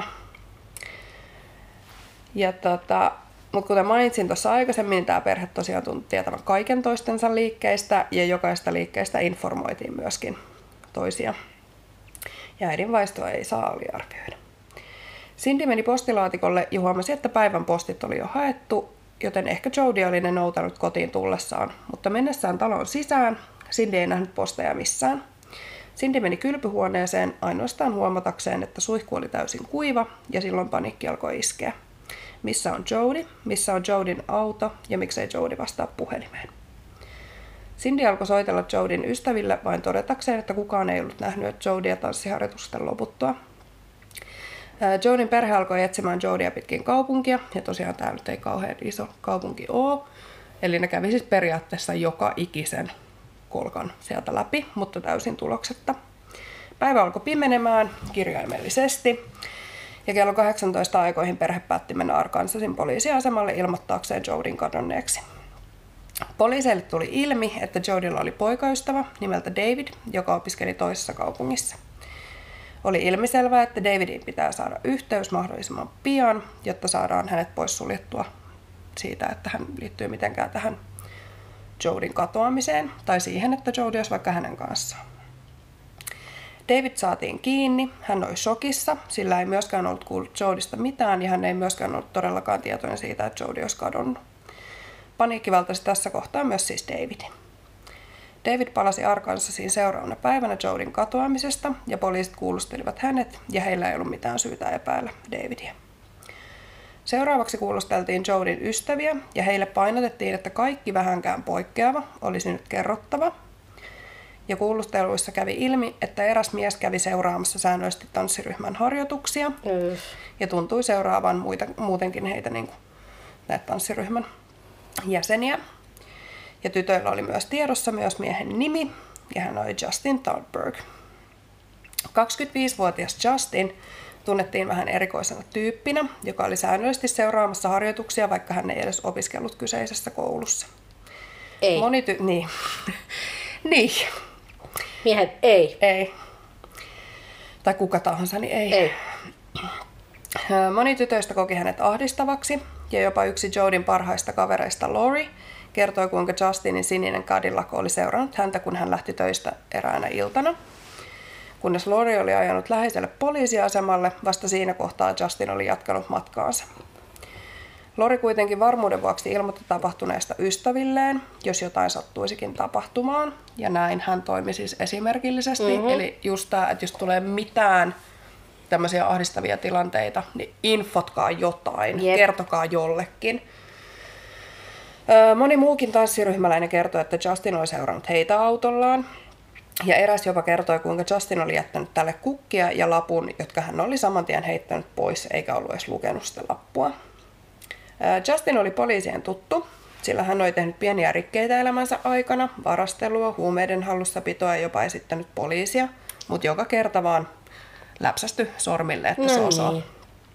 Ja mutta kuten mainitsin tuossa aikaisemmin, tämä perhe tosiaan tuntui tietävän kaiken toistensa liikkeistä ja jokaista liikkeestä informoitiin myöskin toisia. Ja äidin vaistoa ei saa aliarvioida. Cindy meni postilaatikolle ja huomasi, että päivän postit oli jo haettu, joten ehkä Jodi oli ne noutanut kotiin tullessaan, mutta mennessään talon sisään Cindy ei nähnyt posteja missään. Cindy meni kylpyhuoneeseen ainoastaan huomatakseen, että suihku oli täysin kuiva ja silloin paniikki alkoi iskeä. Missä on Jodi, missä on Jodin auto ja miksei Jodi vastaa puhelimeen. Cindy alkoi soitella Jodin ystäville vain todetakseen, että kukaan ei ollut nähnyt Jodia tanssiharjoitusten loputtua. Jodin perhe alkoi etsimään Jodia pitkin kaupunkia, ja tosiaan tämä nyt ei kauhean iso kaupunki ole. Eli ne kävi siis periaatteessa joka ikisen kolkan sieltä läpi, mutta täysin tuloksetta. Päivä alkoi pimenemään kirjaimellisesti, ja kello 18 aikoihin perhe päätti mennä Arkansasin poliisiasemalle ilmoittaakseen Jodin kadonneeksi. Poliiseille tuli ilmi, että Jodilla oli poikaystävä nimeltä David, joka opiskeli toisessa kaupungissa. Oli ilmiselvää, että Davidin pitää saada yhteys mahdollisimman pian, jotta saadaan hänet pois suljettua siitä, että hän liittyy mitenkään tähän Jodin katoamiseen tai siihen, että Jodi olisi vaikka hänen kanssaan. David saatiin kiinni, hän oli shokissa, sillä ei myöskään ollut kuullut Jodista mitään ja hän ei myöskään ollut todellakaan tietoinen siitä, että Jodi olisi kadonnut. Paniikki valtasi tässä kohtaa myös siis Davidin. David palasi Arkansasiin seuraavana päivänä Jodin katoamisesta ja poliisit kuulustelivat hänet ja heillä ei ollut mitään syytä epäillä Davidia. Seuraavaksi kuulusteltiin Jodin ystäviä ja heille painotettiin, että kaikki vähänkään poikkeava olisi nyt kerrottava. Ja kuulusteluissa kävi ilmi, että eräs mies kävi seuraamassa säännöllisesti tanssiryhmän harjoituksia ja tuntui seuraavan muutenkin heitä niin kuin näitä tanssiryhmän jäseniä. Ja tytöillä oli myös tiedossa myös miehen nimi, ja hän oli Justin Thalberg. 25-vuotias Justin tunnettiin vähän erikoisena tyyppinä, joka oli säännöllisesti seuraamassa harjoituksia, vaikka hän ei edes opiskellut kyseisessä koulussa. Ei. Niin. Niin. Miehet ei. Ei. Tai kuka tahansa, niin ei. Ei. Moni tytöistä koki hänet ahdistavaksi, ja jopa yksi Jodin parhaista kavereista Lori kertoi, kuinka Justinin sininen Cadillac oli seurannut häntä, kun hän lähti töistä eräänä iltana. Kunnes Lori oli ajanut läheiselle poliisiasemalle, vasta siinä kohtaa Justin oli jatkanut matkaansa. Lori kuitenkin varmuuden vuoksi ilmoitti tapahtuneesta ystävilleen, jos jotain sattuisikin tapahtumaan. Ja näin hän toimi siis esimerkillisesti. Eli just tämä, että jos tulee mitään tämmöisiä ahdistavia tilanteita, niin infotkaa jotain, kertokaa jollekin. Moni muukin tanssiryhmäläinen kertoi, että Justin oli seurannut heitä autollaan. Ja eräs jopa kertoi, kuinka Justin oli jättänyt tälle kukkia ja lapun, jotka hän oli saman tien heittänyt pois, eikä ollut edes lukenut sitä lappua. Justin oli poliisien tuttu, sillä hän oli tehnyt pieniä rikkeitä elämänsä aikana, varastelua, huumeiden hallussapitoa ja jopa esittänyt poliisia, mutta joka kerta vaan läpsästy sormille, että se osaa. Niin.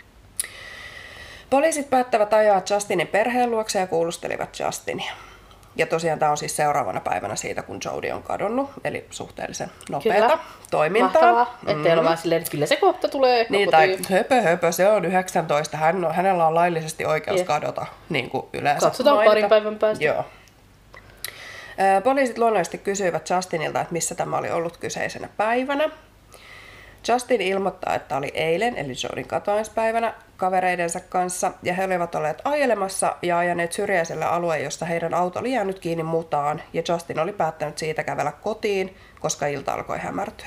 Poliisit päättävät ajaa Justinin perheen luokse ja kuulustelivat Justinia. Ja tosiaan tämä on siis seuraavana päivänä siitä, kun Jodie on kadonnut, eli suhteellisen nopeata toimintaa. Mahtavaa, ettei ole vaan silleen, että kyllä se kohta tulee. Niin, tai höpö, se on 19, hänellä on laillisesti oikeus kadota, niin kuin yleensä katsotaan mainita. parin päivän päästä. Joo. Poliisit luonnollisesti kysyivät Justinilta, että missä tämä oli ollut kyseisenä päivänä. Justin ilmoittaa, että oli eilen, eli Jodien katoamispäivänä, kavereidensa kanssa, ja he olivat olleet ajelemassa ja ajaneet syrjäiselle alueelle, josta heidän auto oli jäänyt kiinni mutaan, ja Justin oli päättänyt siitä kävellä kotiin, koska ilta alkoi hämärtyä.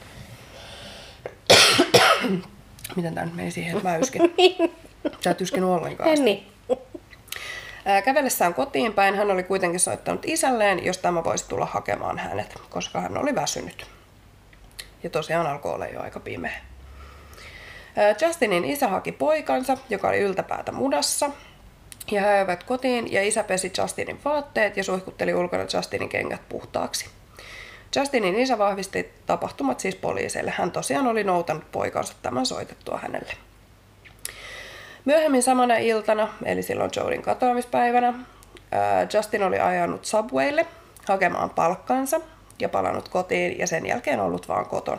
Miten tämä nyt meni siihen, että mä yskin? Sä et yskin ollenkaan. En niin. Kävellessään kotiin päin hän oli kuitenkin soittanut isälleen, jos tämä voisi tulla hakemaan hänet, koska hän oli väsynyt. Ja tosiaan alkoi olla jo aika pimeä. Justinin isä haki poikansa, joka oli yltäpäätä mudassa. Ja he ajoivat kotiin ja isä pesi Justinin vaatteet ja suihkutteli ulkona Justinin kengät puhtaaksi. Justinin isä vahvisti tapahtumat siis poliiseille. Hän tosiaan oli noutanut poikansa tämän soitettua hänelle. Myöhemmin samana iltana, eli silloin Jodien katoamispäivänä, Justin oli ajanut Subwaylle hakemaan palkkansa ja palannut kotiin ja sen jälkeen ollut vaan kotona.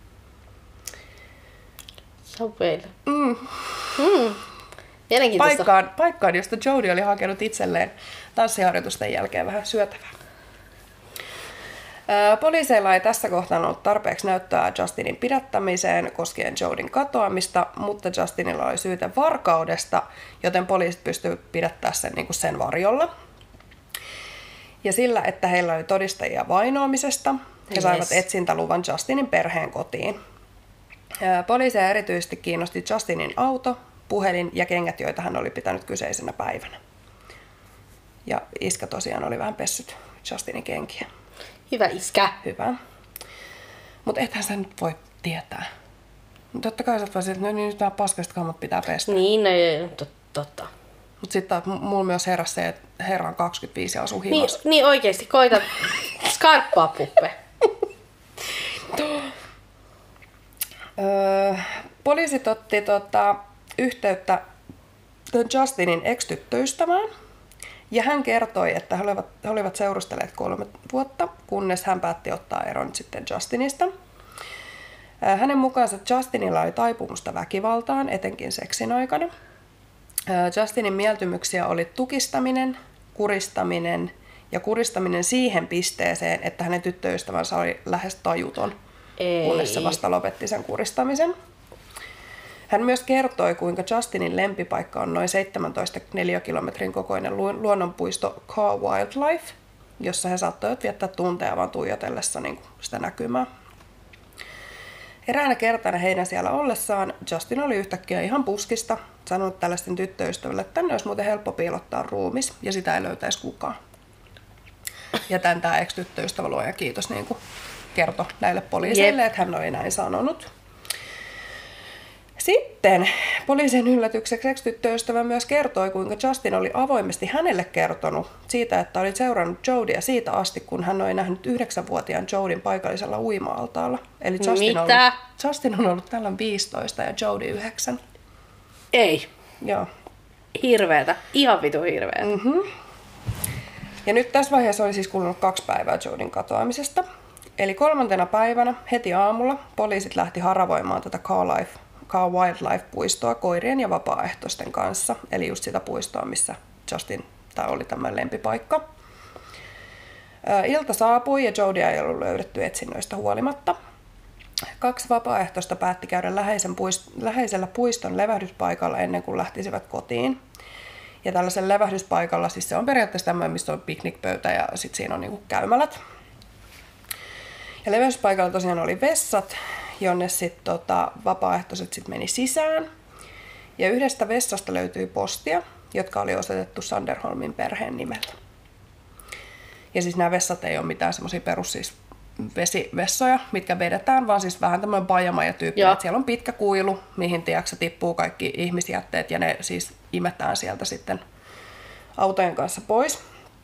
Subwaylle. Mielenkiintoista. Paikkaan, josta Jodie oli hakenut itselleen tanssiharjoitusten jälkeen vähän syötävää. Poliiseilla ei tässä kohtaa ollut tarpeeksi näyttöä Justinin pidättämiseen koskien Jodien katoamista, mutta Justinilla oli syyte varkaudesta, joten poliisit pystyivät pidättämään sen, niin kuin sen varjolla. Ja sillä, että heillä oli todistajia vainoamisesta, he saivat etsintäluvan Justinin perheen kotiin. Poliiseja erityisesti kiinnosti Justinin auto, puhelin ja kengät, joita hän oli pitänyt kyseisenä päivänä. Ja iskä tosiaan oli vähän pessyt Justinin kenkiä. Hyvä iskä. Hyvä. Mutta ethän sä nyt voi tietää. Totta kai sä voisit, että no niin, nyt nämä paskaiset kammat pitää pestä. Niin, totta. Mutta sitten mulla myös heräsi se, että herra on 25 ja asuu himassa. Niin oikeesti, koita skarppaa puppe. Poliisit otti yhteyttä Justinin ex-tyttöystävään. Ja hän kertoi, että he olivat seurustelleet 3 vuotta, kunnes hän päätti ottaa eron sitten Justinista. Hänen mukaansa Justinilla oli taipumusta väkivaltaan, etenkin seksin aikana. Justinin mieltymyksiä oli tukistaminen, kuristaminen ja kuristaminen siihen pisteeseen, että hänen tyttöystävänsä oli lähes tajuton, kunnes se vasta lopetti sen kuristamisen. Hän myös kertoi, kuinka Justinin lempipaikka on noin 17 neliökilometrin kokoinen luonnonpuisto Carr Wildlife, jossa he saattoivat viettää tunteja vaan tuijotellessa niin sitä näkymää. Eräänä kertana heidän siellä ollessaan Justin oli yhtäkkiä ihan puskista sanonut tällaisten tyttöystäville, että tänne olisi muuten helppo piilottaa ruumis ja sitä ei löytäisi kukaan. Ja tämä ex-tyttöystävä, luoja kiitos, niin kertoi näille poliiseille, että hän oli näin sanonut. Sitten poliisin yllätykseksi ex-tyttöystävä myös kertoi, kuinka Justin oli avoimesti hänelle kertonut siitä, että oli seurannut Jodiea siitä asti, kun hän oli nähnyt 9-vuotiaan Jodien paikallisella uima-altaalla. Eli Justin on ollut tällöin 15 ja Jodie 9. Ei. Joo. Hirveetä. Ihan vitu hirveetä. Mm-hmm. Ja nyt tässä vaiheessa oli siis kulunut 2 päivää Jodien katoamisesta. Eli 3. päivänä heti aamulla poliisit lähti haravoimaan tätä Carr Wildlife-puistoa koirien ja vapaaehtoisten kanssa. Eli just sitä puistoa, missä Justin oli tämmöinen lempipaikka. Ilta saapui ja Jodiea ei ollut löydetty etsinnöistä huolimatta. 2 vapaaehtoista päätti käydä läheisellä puiston levähdyspaikalla ennen kuin lähtisivät kotiin. Ja tällaisella levähdyspaikalla, siis se on periaatteessa tämmöinen, missä on piknikpöytä ja sitten siinä on niinku käymälät. Ja levähdyspaikalla tosiaan oli vessat, jonne sitten vapaaehtoiset sit meni sisään. Ja yhdestä vessasta löytyi postia, jotka oli osoitettu Sanderholmin perheen nimellä. Ja siis nämä vessat ei ole mitään semmoisia perus siis vesivessoja, mitkä vedetään, vaan siis vähän tämmöinen bajamaja-tyyppi. Siellä on pitkä kuilu, mihin tiedätkö, tippuu kaikki ihmisjätteet ja ne siis imetään sieltä sitten autojen kanssa pois.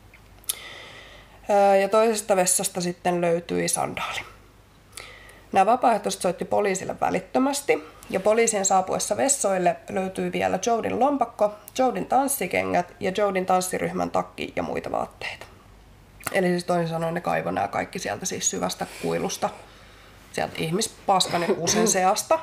Ja toisesta vessasta sitten löytyi sandaali. Nämä vapaaehtoiset soitti poliisille välittömästi, ja poliisien saapuessa vessoille löytyi vielä Jodien lompakko, Jodien tanssikengät ja Jodien tanssiryhmän takki ja muita vaatteita. Eli siis toisin sanoen ne kaivoi nämä kaikki sieltä siis syvästä kuilusta, sieltä ihmispaskan ja kuusen seasta.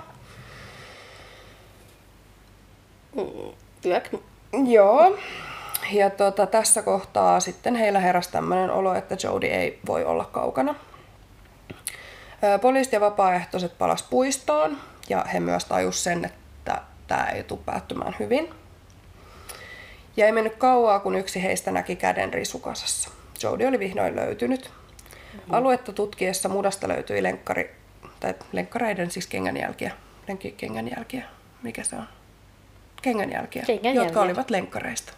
Joo. Ja tässä kohtaa sitten heillä heräsi tämmöinen olo, että Jodi ei voi olla kaukana. Poliisit ja vapaaehtoiset palas puistoon ja he myös tajus sen, että tämä ei tule päättymään hyvin. Ja ei mennyt kauaa, kun yksi heistä näki käden risukasassa. Jodi oli vihdoin löytynyt. Aluetta tutkiessa mudasta löytyi lenkkareiden, siis kengänjälkiä. Kengänjälkiä. Mikä se on? Kengänjälkiä, jotka olivat lenkkareista.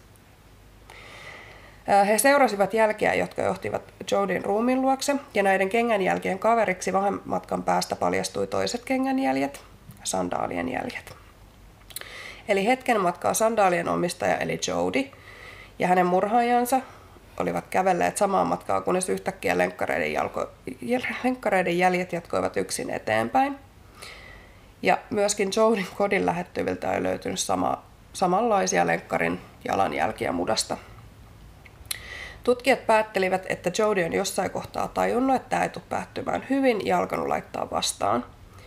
He seurasivat jälkiä, jotka johtivat Jodin ruumiin luokse, ja näiden kengänjälkien kaveriksi vähän matkan päästä paljastui toiset kengänjäljet, sandaalien jäljet. Eli hetken matkaa sandaalien omistaja eli Jodi ja hänen murhaajansa olivat kävelleet samaan matkaa, kunnes yhtäkkiä lenkkareiden jäljet jatkoivat yksin eteenpäin. Ja myöskin Jodin kodin lähettyviltä oli löytynyt samanlaisia lenkkarin jalanjälkiä mudasta. Tutkijat päättelivät, että Jodi on jossain kohtaa tajunnut, että tämä ei tule päättymään hyvin ja alkanut laittaa vastaan.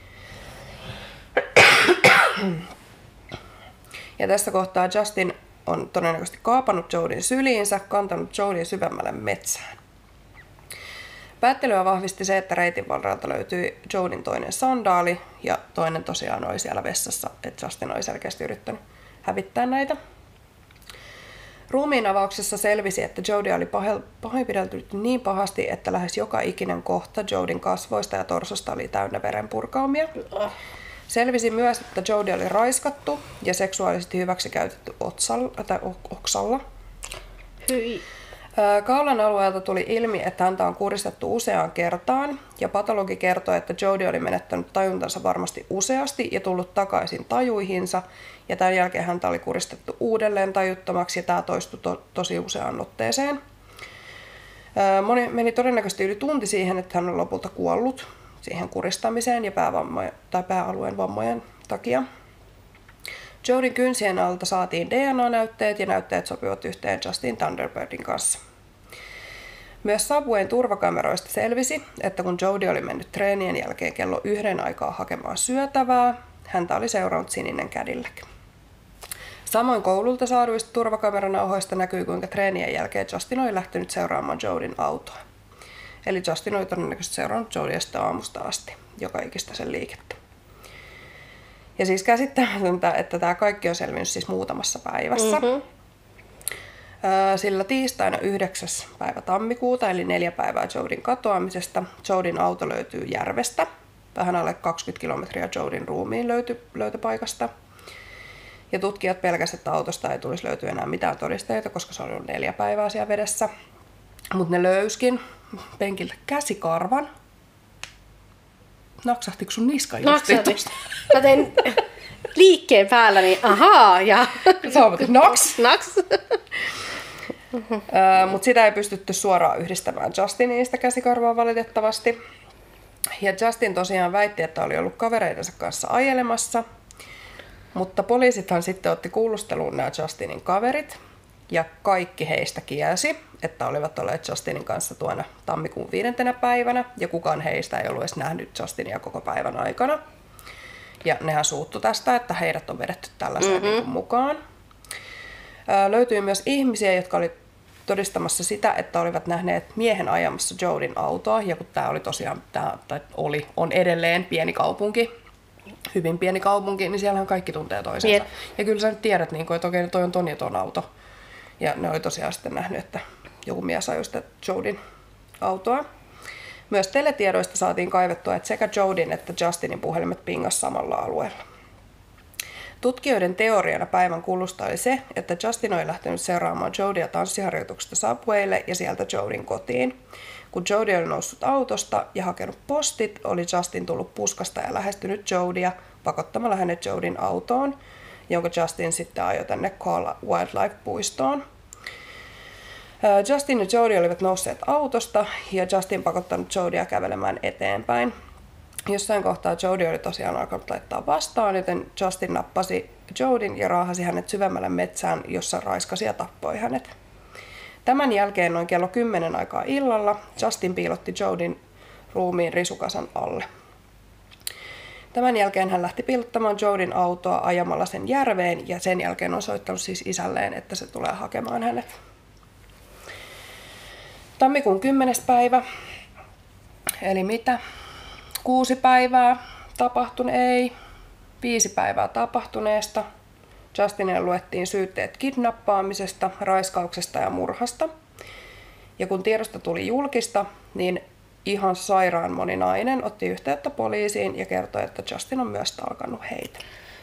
Ja tässä kohtaa Justin on todennäköisesti kaapannut Jodin syliinsä, kantanut Jodin syvemmälle metsään. Päättelyä vahvisti se, että reitin varrelta löytyi Jodin toinen sandaali ja toinen tosiaan oli siellä vessassa, että Justin oli selkeästi yrittänyt hävittää näitä. Ruumiin avauksessa selvisi, että Jodi oli pahoinpidelty niin pahasti, että lähes joka ikinen kohta Jodin kasvoista ja torsosta oli täynnä verenpurkaumia. Selvisi myös, että Jodi oli raiskattu ja seksuaalisesti hyväksikäytetty oksalla. Hyi. Kaulan alueelta tuli ilmi, että häntä on kuristettu useaan kertaan, ja patologi kertoi, että Jodi oli menettänyt tajuntansa varmasti useasti ja tullut takaisin tajuihinsa, ja tämän jälkeen häntä oli kuristettu uudelleen tajuttomaksi, ja tämä toistui tosi useaan otteeseen. Meni todennäköisesti yli tunti siihen, että hän on lopulta kuollut siihen kuristamiseen ja pääalueen vammojen takia. Jodin kynsien alta saatiin DNA-näytteet ja näytteet sopivat yhteen Justin Thunderbirdin kanssa. Myös Subwayn turvakameroista selvisi, että kun Jodi oli mennyt treenien jälkeen kello 1 aikaa hakemaan syötävää, häntä oli seurannut sininen Cadillac. Samoin koululta saaduista turvakameranauhoista näkyi, kuinka treenien jälkeen Justin oli lähtenyt seuraamaan Jodin autoa. Eli Justin oli todennäköisesti seurannut Jodia sitä aamusta asti, joka ikistä sen liikettä. Ja siis käsittämätöntä, että tämä kaikki on selvinnyt siis muutamassa päivässä. Sillä tiistaina 9. päivä tammikuuta, eli 4 päivää Jodin katoamisesta, Jodin auto löytyy järvestä, vähän alle 20 kilometriä Jodin ruumiin löytöpaikasta. Ja tutkijat pelkäsivät, että autosta ei tulisi löytyä enää mitään todisteita, koska se oli ollut 4 päivää siellä vedessä. Mutta ne löyskin penkiltä käsikarvan. Naksahtiko sun niska justiin tuosta? Mä tein liikkeen päällä, niin ahaa, ja... Saavutin naks! Naks! Mutta sitä ei pystytty suoraan yhdistämään Justinista käsikarvaa valitettavasti. Ja Justin tosiaan väitti, että oli ollut kavereidensa kanssa ajelemassa. Mutta poliisithan sitten otti kuulusteluun nämä Justinin kaverit. Ja kaikki heistä kielsi, että olivat olleet Justinin kanssa tuona tammikuun 5. päivänä. Ja kukaan heistä ei ollut edes nähnyt Justinia koko päivän aikana. Ja nehän suuttu tästä, että heidät on vedetty tällaiseen mukaan. Löytyi myös ihmisiä, jotka oli todistamassa sitä, että olivat nähneet miehen ajamassa Jodin autoa. Ja kun tämä oli tosiaan, on edelleen pieni kaupunki, hyvin pieni kaupunki, niin siellähän kaikki tuntee toisensa. Yep. Ja kyllä sä nyt tiedät, että okei, toi on ton ja ton auto. Ja ne oli tosiaan sitten nähnyt, että joku mies ajoi sitä Jodin autoa. Myös teletiedoista saatiin kaivettua, että sekä Jodin että Justinin puhelimet pingas samalla alueella. Tutkijoiden teoriana päivän kulusta oli se, että Justin oli lähtenyt seuraamaan Jodia tanssiharjoituksesta Subwaylle ja sieltä Jodin kotiin. Kun Jodi oli noussut autosta ja hakenut postit, oli Justin tullut puskasta ja lähestynyt Jodia pakottamalla hänet Jodin autoon, jonka Justin sitten ajoi tänne Kaala Wildlife-puistoon. Justin ja Jodi olivat nousseet autosta ja Justin pakottanut Jodia kävelemään eteenpäin. Jossain kohtaa Jodi oli tosiaan alkanut laittaa vastaan, joten Justin nappasi Jodin ja raahasi hänet syvemmälle metsään, jossa raiskasi ja tappoi hänet. Tämän jälkeen noin kello 10 aikaa illalla Justin piilotti Jodin ruumiin risukasan alle. Tämän jälkeen hän lähti piilottamaan Jodin autoa ajamalla sen järveen ja sen jälkeen on soittanut siis isälleen, että se tulee hakemaan hänet. Tammikuun 10. päivä, eli mitä? 6 päivää ei, 5 päivää tapahtuneesta. Justinille luettiin syytteet kidnappaamisesta, raiskauksesta ja murhasta. Ja kun tiedosta tuli julkista, niin ihan sairaan moni nainen otti yhteyttä poliisiin ja kertoi, että Justin on myös stalkannut heitä.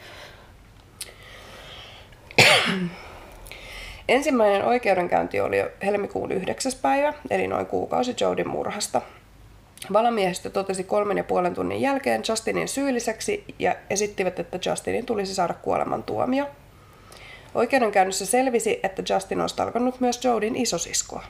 Ensimmäinen oikeudenkäynti oli jo helmikuun 9. päivä, eli noin kuukausi Jodin murhasta. Valamiehistö totesi 3,5 tunnin jälkeen Justinin syylliseksi ja esittivät, että Justinin tulisi saada kuolemantuomio. Oikeudenkäynnissä selvisi, että Justin on stalkannut myös Jodin isosiskoa.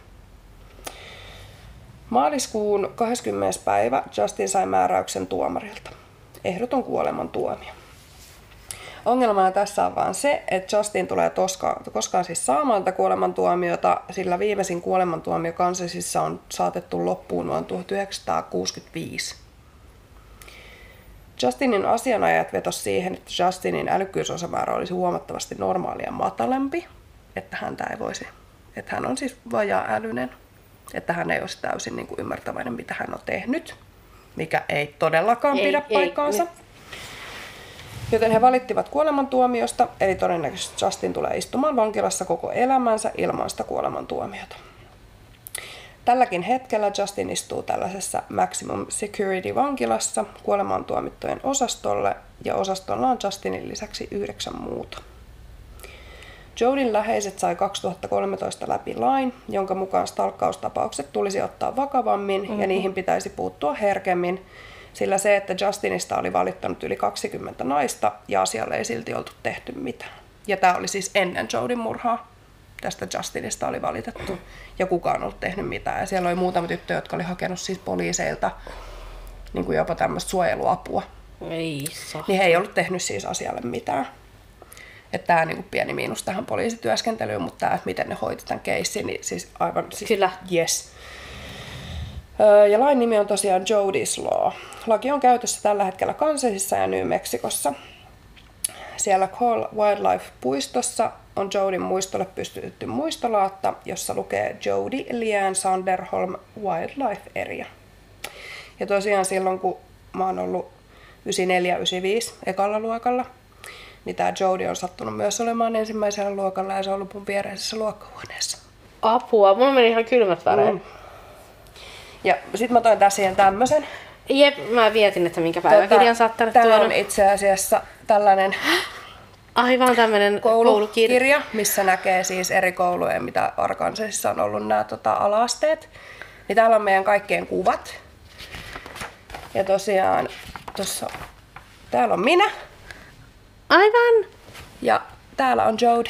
Maaliskuun 20. päivä Justin sai määräyksen tuomarilta. Ehdoton kuolemantuomio. Ongelmana tässä on vaan se, että Justin tulee koskaan siis saamaan tätä kuolemantuomiota, sillä viimeisin kuolemantuomio Kansasissa on saatettu loppuun vuonna 1965. Justinin asianajat vetosi siihen, että Justinin älykkyysosamäärä olisi huomattavasti normaalia matalampi, että hän on siis vajaa-älyinen, että hän ei olisi täysin niin kuin ymmärtäväinen, mitä hän on tehnyt, mikä ei todellakaan pidä paikkaansa. Joten he valittivat kuolemantuomiosta, eli todennäköisesti Justin tulee istumaan vankilassa koko elämänsä ilman sitä kuolemantuomiota. Tälläkin hetkellä Justin istuu tällaisessa Maximum Security-vankilassa kuolemantuomittujen osastolle, ja osastolla on Justinin lisäksi 9 muuta. Jodin läheiset sai 2013 läpi lain, jonka mukaan stalkkaustapaukset tulisi ottaa vakavammin ja niihin pitäisi puuttua herkemmin, sillä se, että Justinista oli valittanut yli 20 naista ja asialle ei silti oltu tehty mitään. Ja tämä oli siis ennen Jodin murhaa. Tästä Justinista oli valitettu ja kukaan ei ollut tehnyt mitään. Ja siellä oli muutama tyttö, jotka oli hakenut siis poliiseilta niin kuin jopa tämmöistä suojeluapua. Ei saa. Niin he ei ollut tehnyt siis asialle mitään. Että tämä on niin kuin pieni miinus tähän poliisityöskentelyyn, mutta tämä, että miten ne hoiti tämän keissin, niin siis aivan siis kyllä. Yes. Ja lain nimi on tosiaan Jody's Law. Laki on käytössä tällä hetkellä Kansasissa ja New Mexicossa. Siellä Cole Wildlife-puistossa on Jodin muistolle pystytetty muistolaatta, jossa lukee Jody Leanne Sanderholm Wildlife Area. Ja tosiaan silloin, kun mä oon ollut 94-95 ekalla luokalla, niin tää Jody on sattunut myös olemaan ensimmäisellä luokalla ja se on ollut mun viereisessä luokkahuoneessa. Apua, mulla meni ihan kylmät väreet. Ja sit mä toin tässä siihen tämmösen. Jep, mä vietin, että minkä päiväkirjan sä oot tänne Tää tuonut. on itse asiassa tällainen aivan tämmönen koulukirja, missä näkee siis eri koulujen, mitä Arkansasissa on ollut nämä ala-asteet. Niin täällä on meidän kaikkien kuvat. Ja tosiaan täällä on minä. Aivan. Ja täällä on Jody.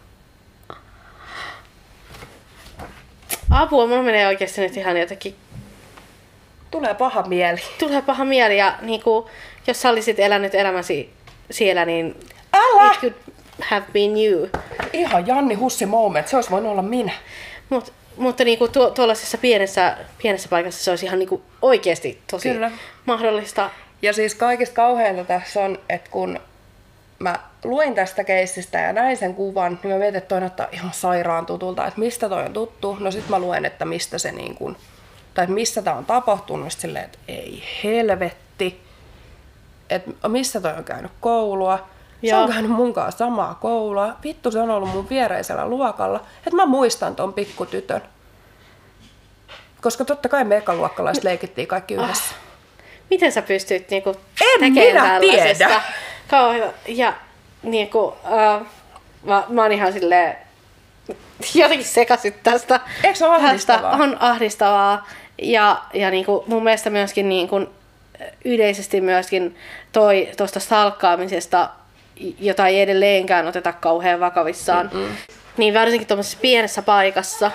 Apua, mulla menee oikeesti nyt ihan jotenkin. Tulee paha mieli. Tulee paha mieli ja niinku, jos sä olisit elänyt elämäsi siellä, niin Älä! it could have been you. Ihan Janni Hussi moment, se olisi voinut olla minä. Mutta niinku tuollaisessa pienessä paikassa se olisi ihan niinku oikeesti tosi Kyllä. mahdollista. Ja siis kaikista kauheinta tässä on, että kun mä luin tästä keissistä ja näin sen kuvan, niin mä mietin, että toi näyttää ihan sairaan tutulta, että mistä toi on tuttu. No sit mä luen, että mistä se niin kuin, tai missä tää on tapahtunut, silleen, että ei helvetti, että missä toi on käynyt koulua. Se on käynyt munkaan samaa koulua. Vittu, se on ollut mun viereisellä luokalla, että mä muistan ton pikkutytön. Koska totta kai me ekaluokkalaiset leikittiin kaikki yhdessä. Miten sä pystyt niinku En minä tiedä. Ja niinku, mä oon ihan silleen jotenkin sekasit tästä. Eikö se ole ahdistavaa? On ahdistavaa. Ja niinku, mun mielestä myöskin niinku, yleisesti myöskin tuosta stalkkaamisesta, jota ei edelleenkään oteta kauhean vakavissaan. Niin varsinkin tuollaisessa pienessä paikassa,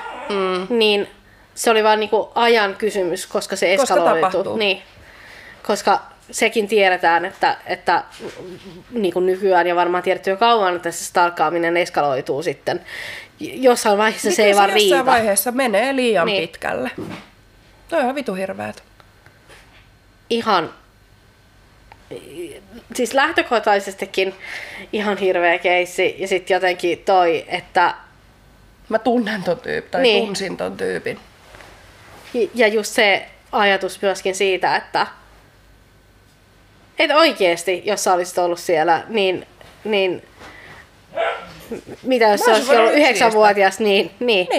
niin se oli vaan niinku ajan kysymys, koska se eskaloitu. Koska tapahtuu. Niin. Koska sekin tiedetään, että niin kuin nykyään ja varmaan tiedetty jo kauan, että se stalkaaminen eskaloituu sitten. Jossain vaiheessa se ei vaan riitä. Jossain vaiheessa menee liian pitkälle. Toi on ihan vitu hirveet. Ihan, siis lähtökohtaisestikin ihan hirveä keissi ja sitten jotenkin toi, että mä tunnen ton tyypin tai tunsin ton tyypin. Ja just se ajatus myöskin siitä, että oikeesti, jos sä olisit ollut siellä, niin mitä jos se olisi ollut 9-vuotias, niin.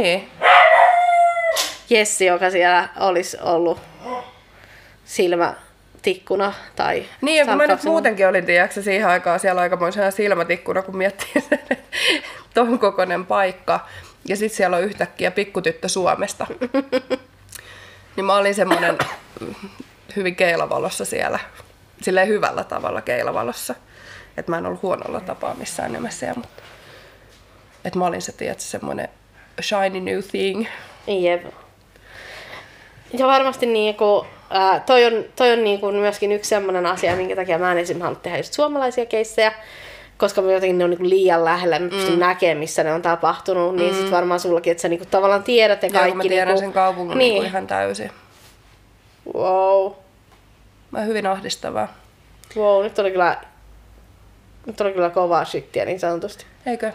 Jessi, joka siellä olisi ollut silmätikkuna tai niin, ja kun mä nyt muutenkin olin, tiedätkö, siihen aikaan siellä aikamoisena silmätikkuna, kun miettii sen, että ton kokoinen paikka, ja sitten siellä on yhtäkkiä pikkutyttö Suomesta. Niin mä olin semmoinen hyvin keilavalossa siellä, silleen hyvällä tavalla keilavalossa. Että mä en ollut huonolla tapaa missään nimessä, mutta että mä olin se, tiedätkö, semmoinen shiny new thing. Jep. Ja varmasti niinku, toi on niinku myöskin yksi semmoinen asia, minkä takia mä en esimerkiksi halua tehdä just suomalaisia keissejä, koska jotenkin ne on niinku liian lähellä, mä pystyn näkemään, missä ne on tapahtunut, niin sit varmaan sullakin, että sä niinku tavallaan tiedät ja kaikki. Joo, mä tiedän niinku, sen kaupungin niinku ihan täysin. Wow. Mä hyvin ahdistavaa. Wow, nyt oli kyllä kovaa shittiä niin sanotusti. Eikö?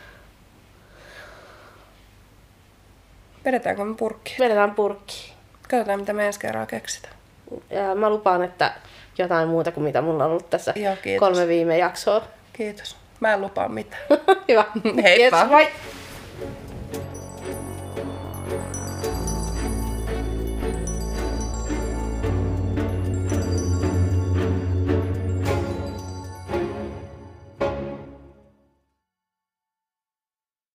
Vedetäänkö me purkkiin? Vedetään purkkiin. Katsotaan, mitä me ensi kerralla keksitään. Ja mä lupaan, että jotain muuta kuin mitä mulla on ollut tässä Joo, 3 viime jaksoa. Kiitos. Mä en lupaa mitään. Hyvä. Heippa. Yes, bye.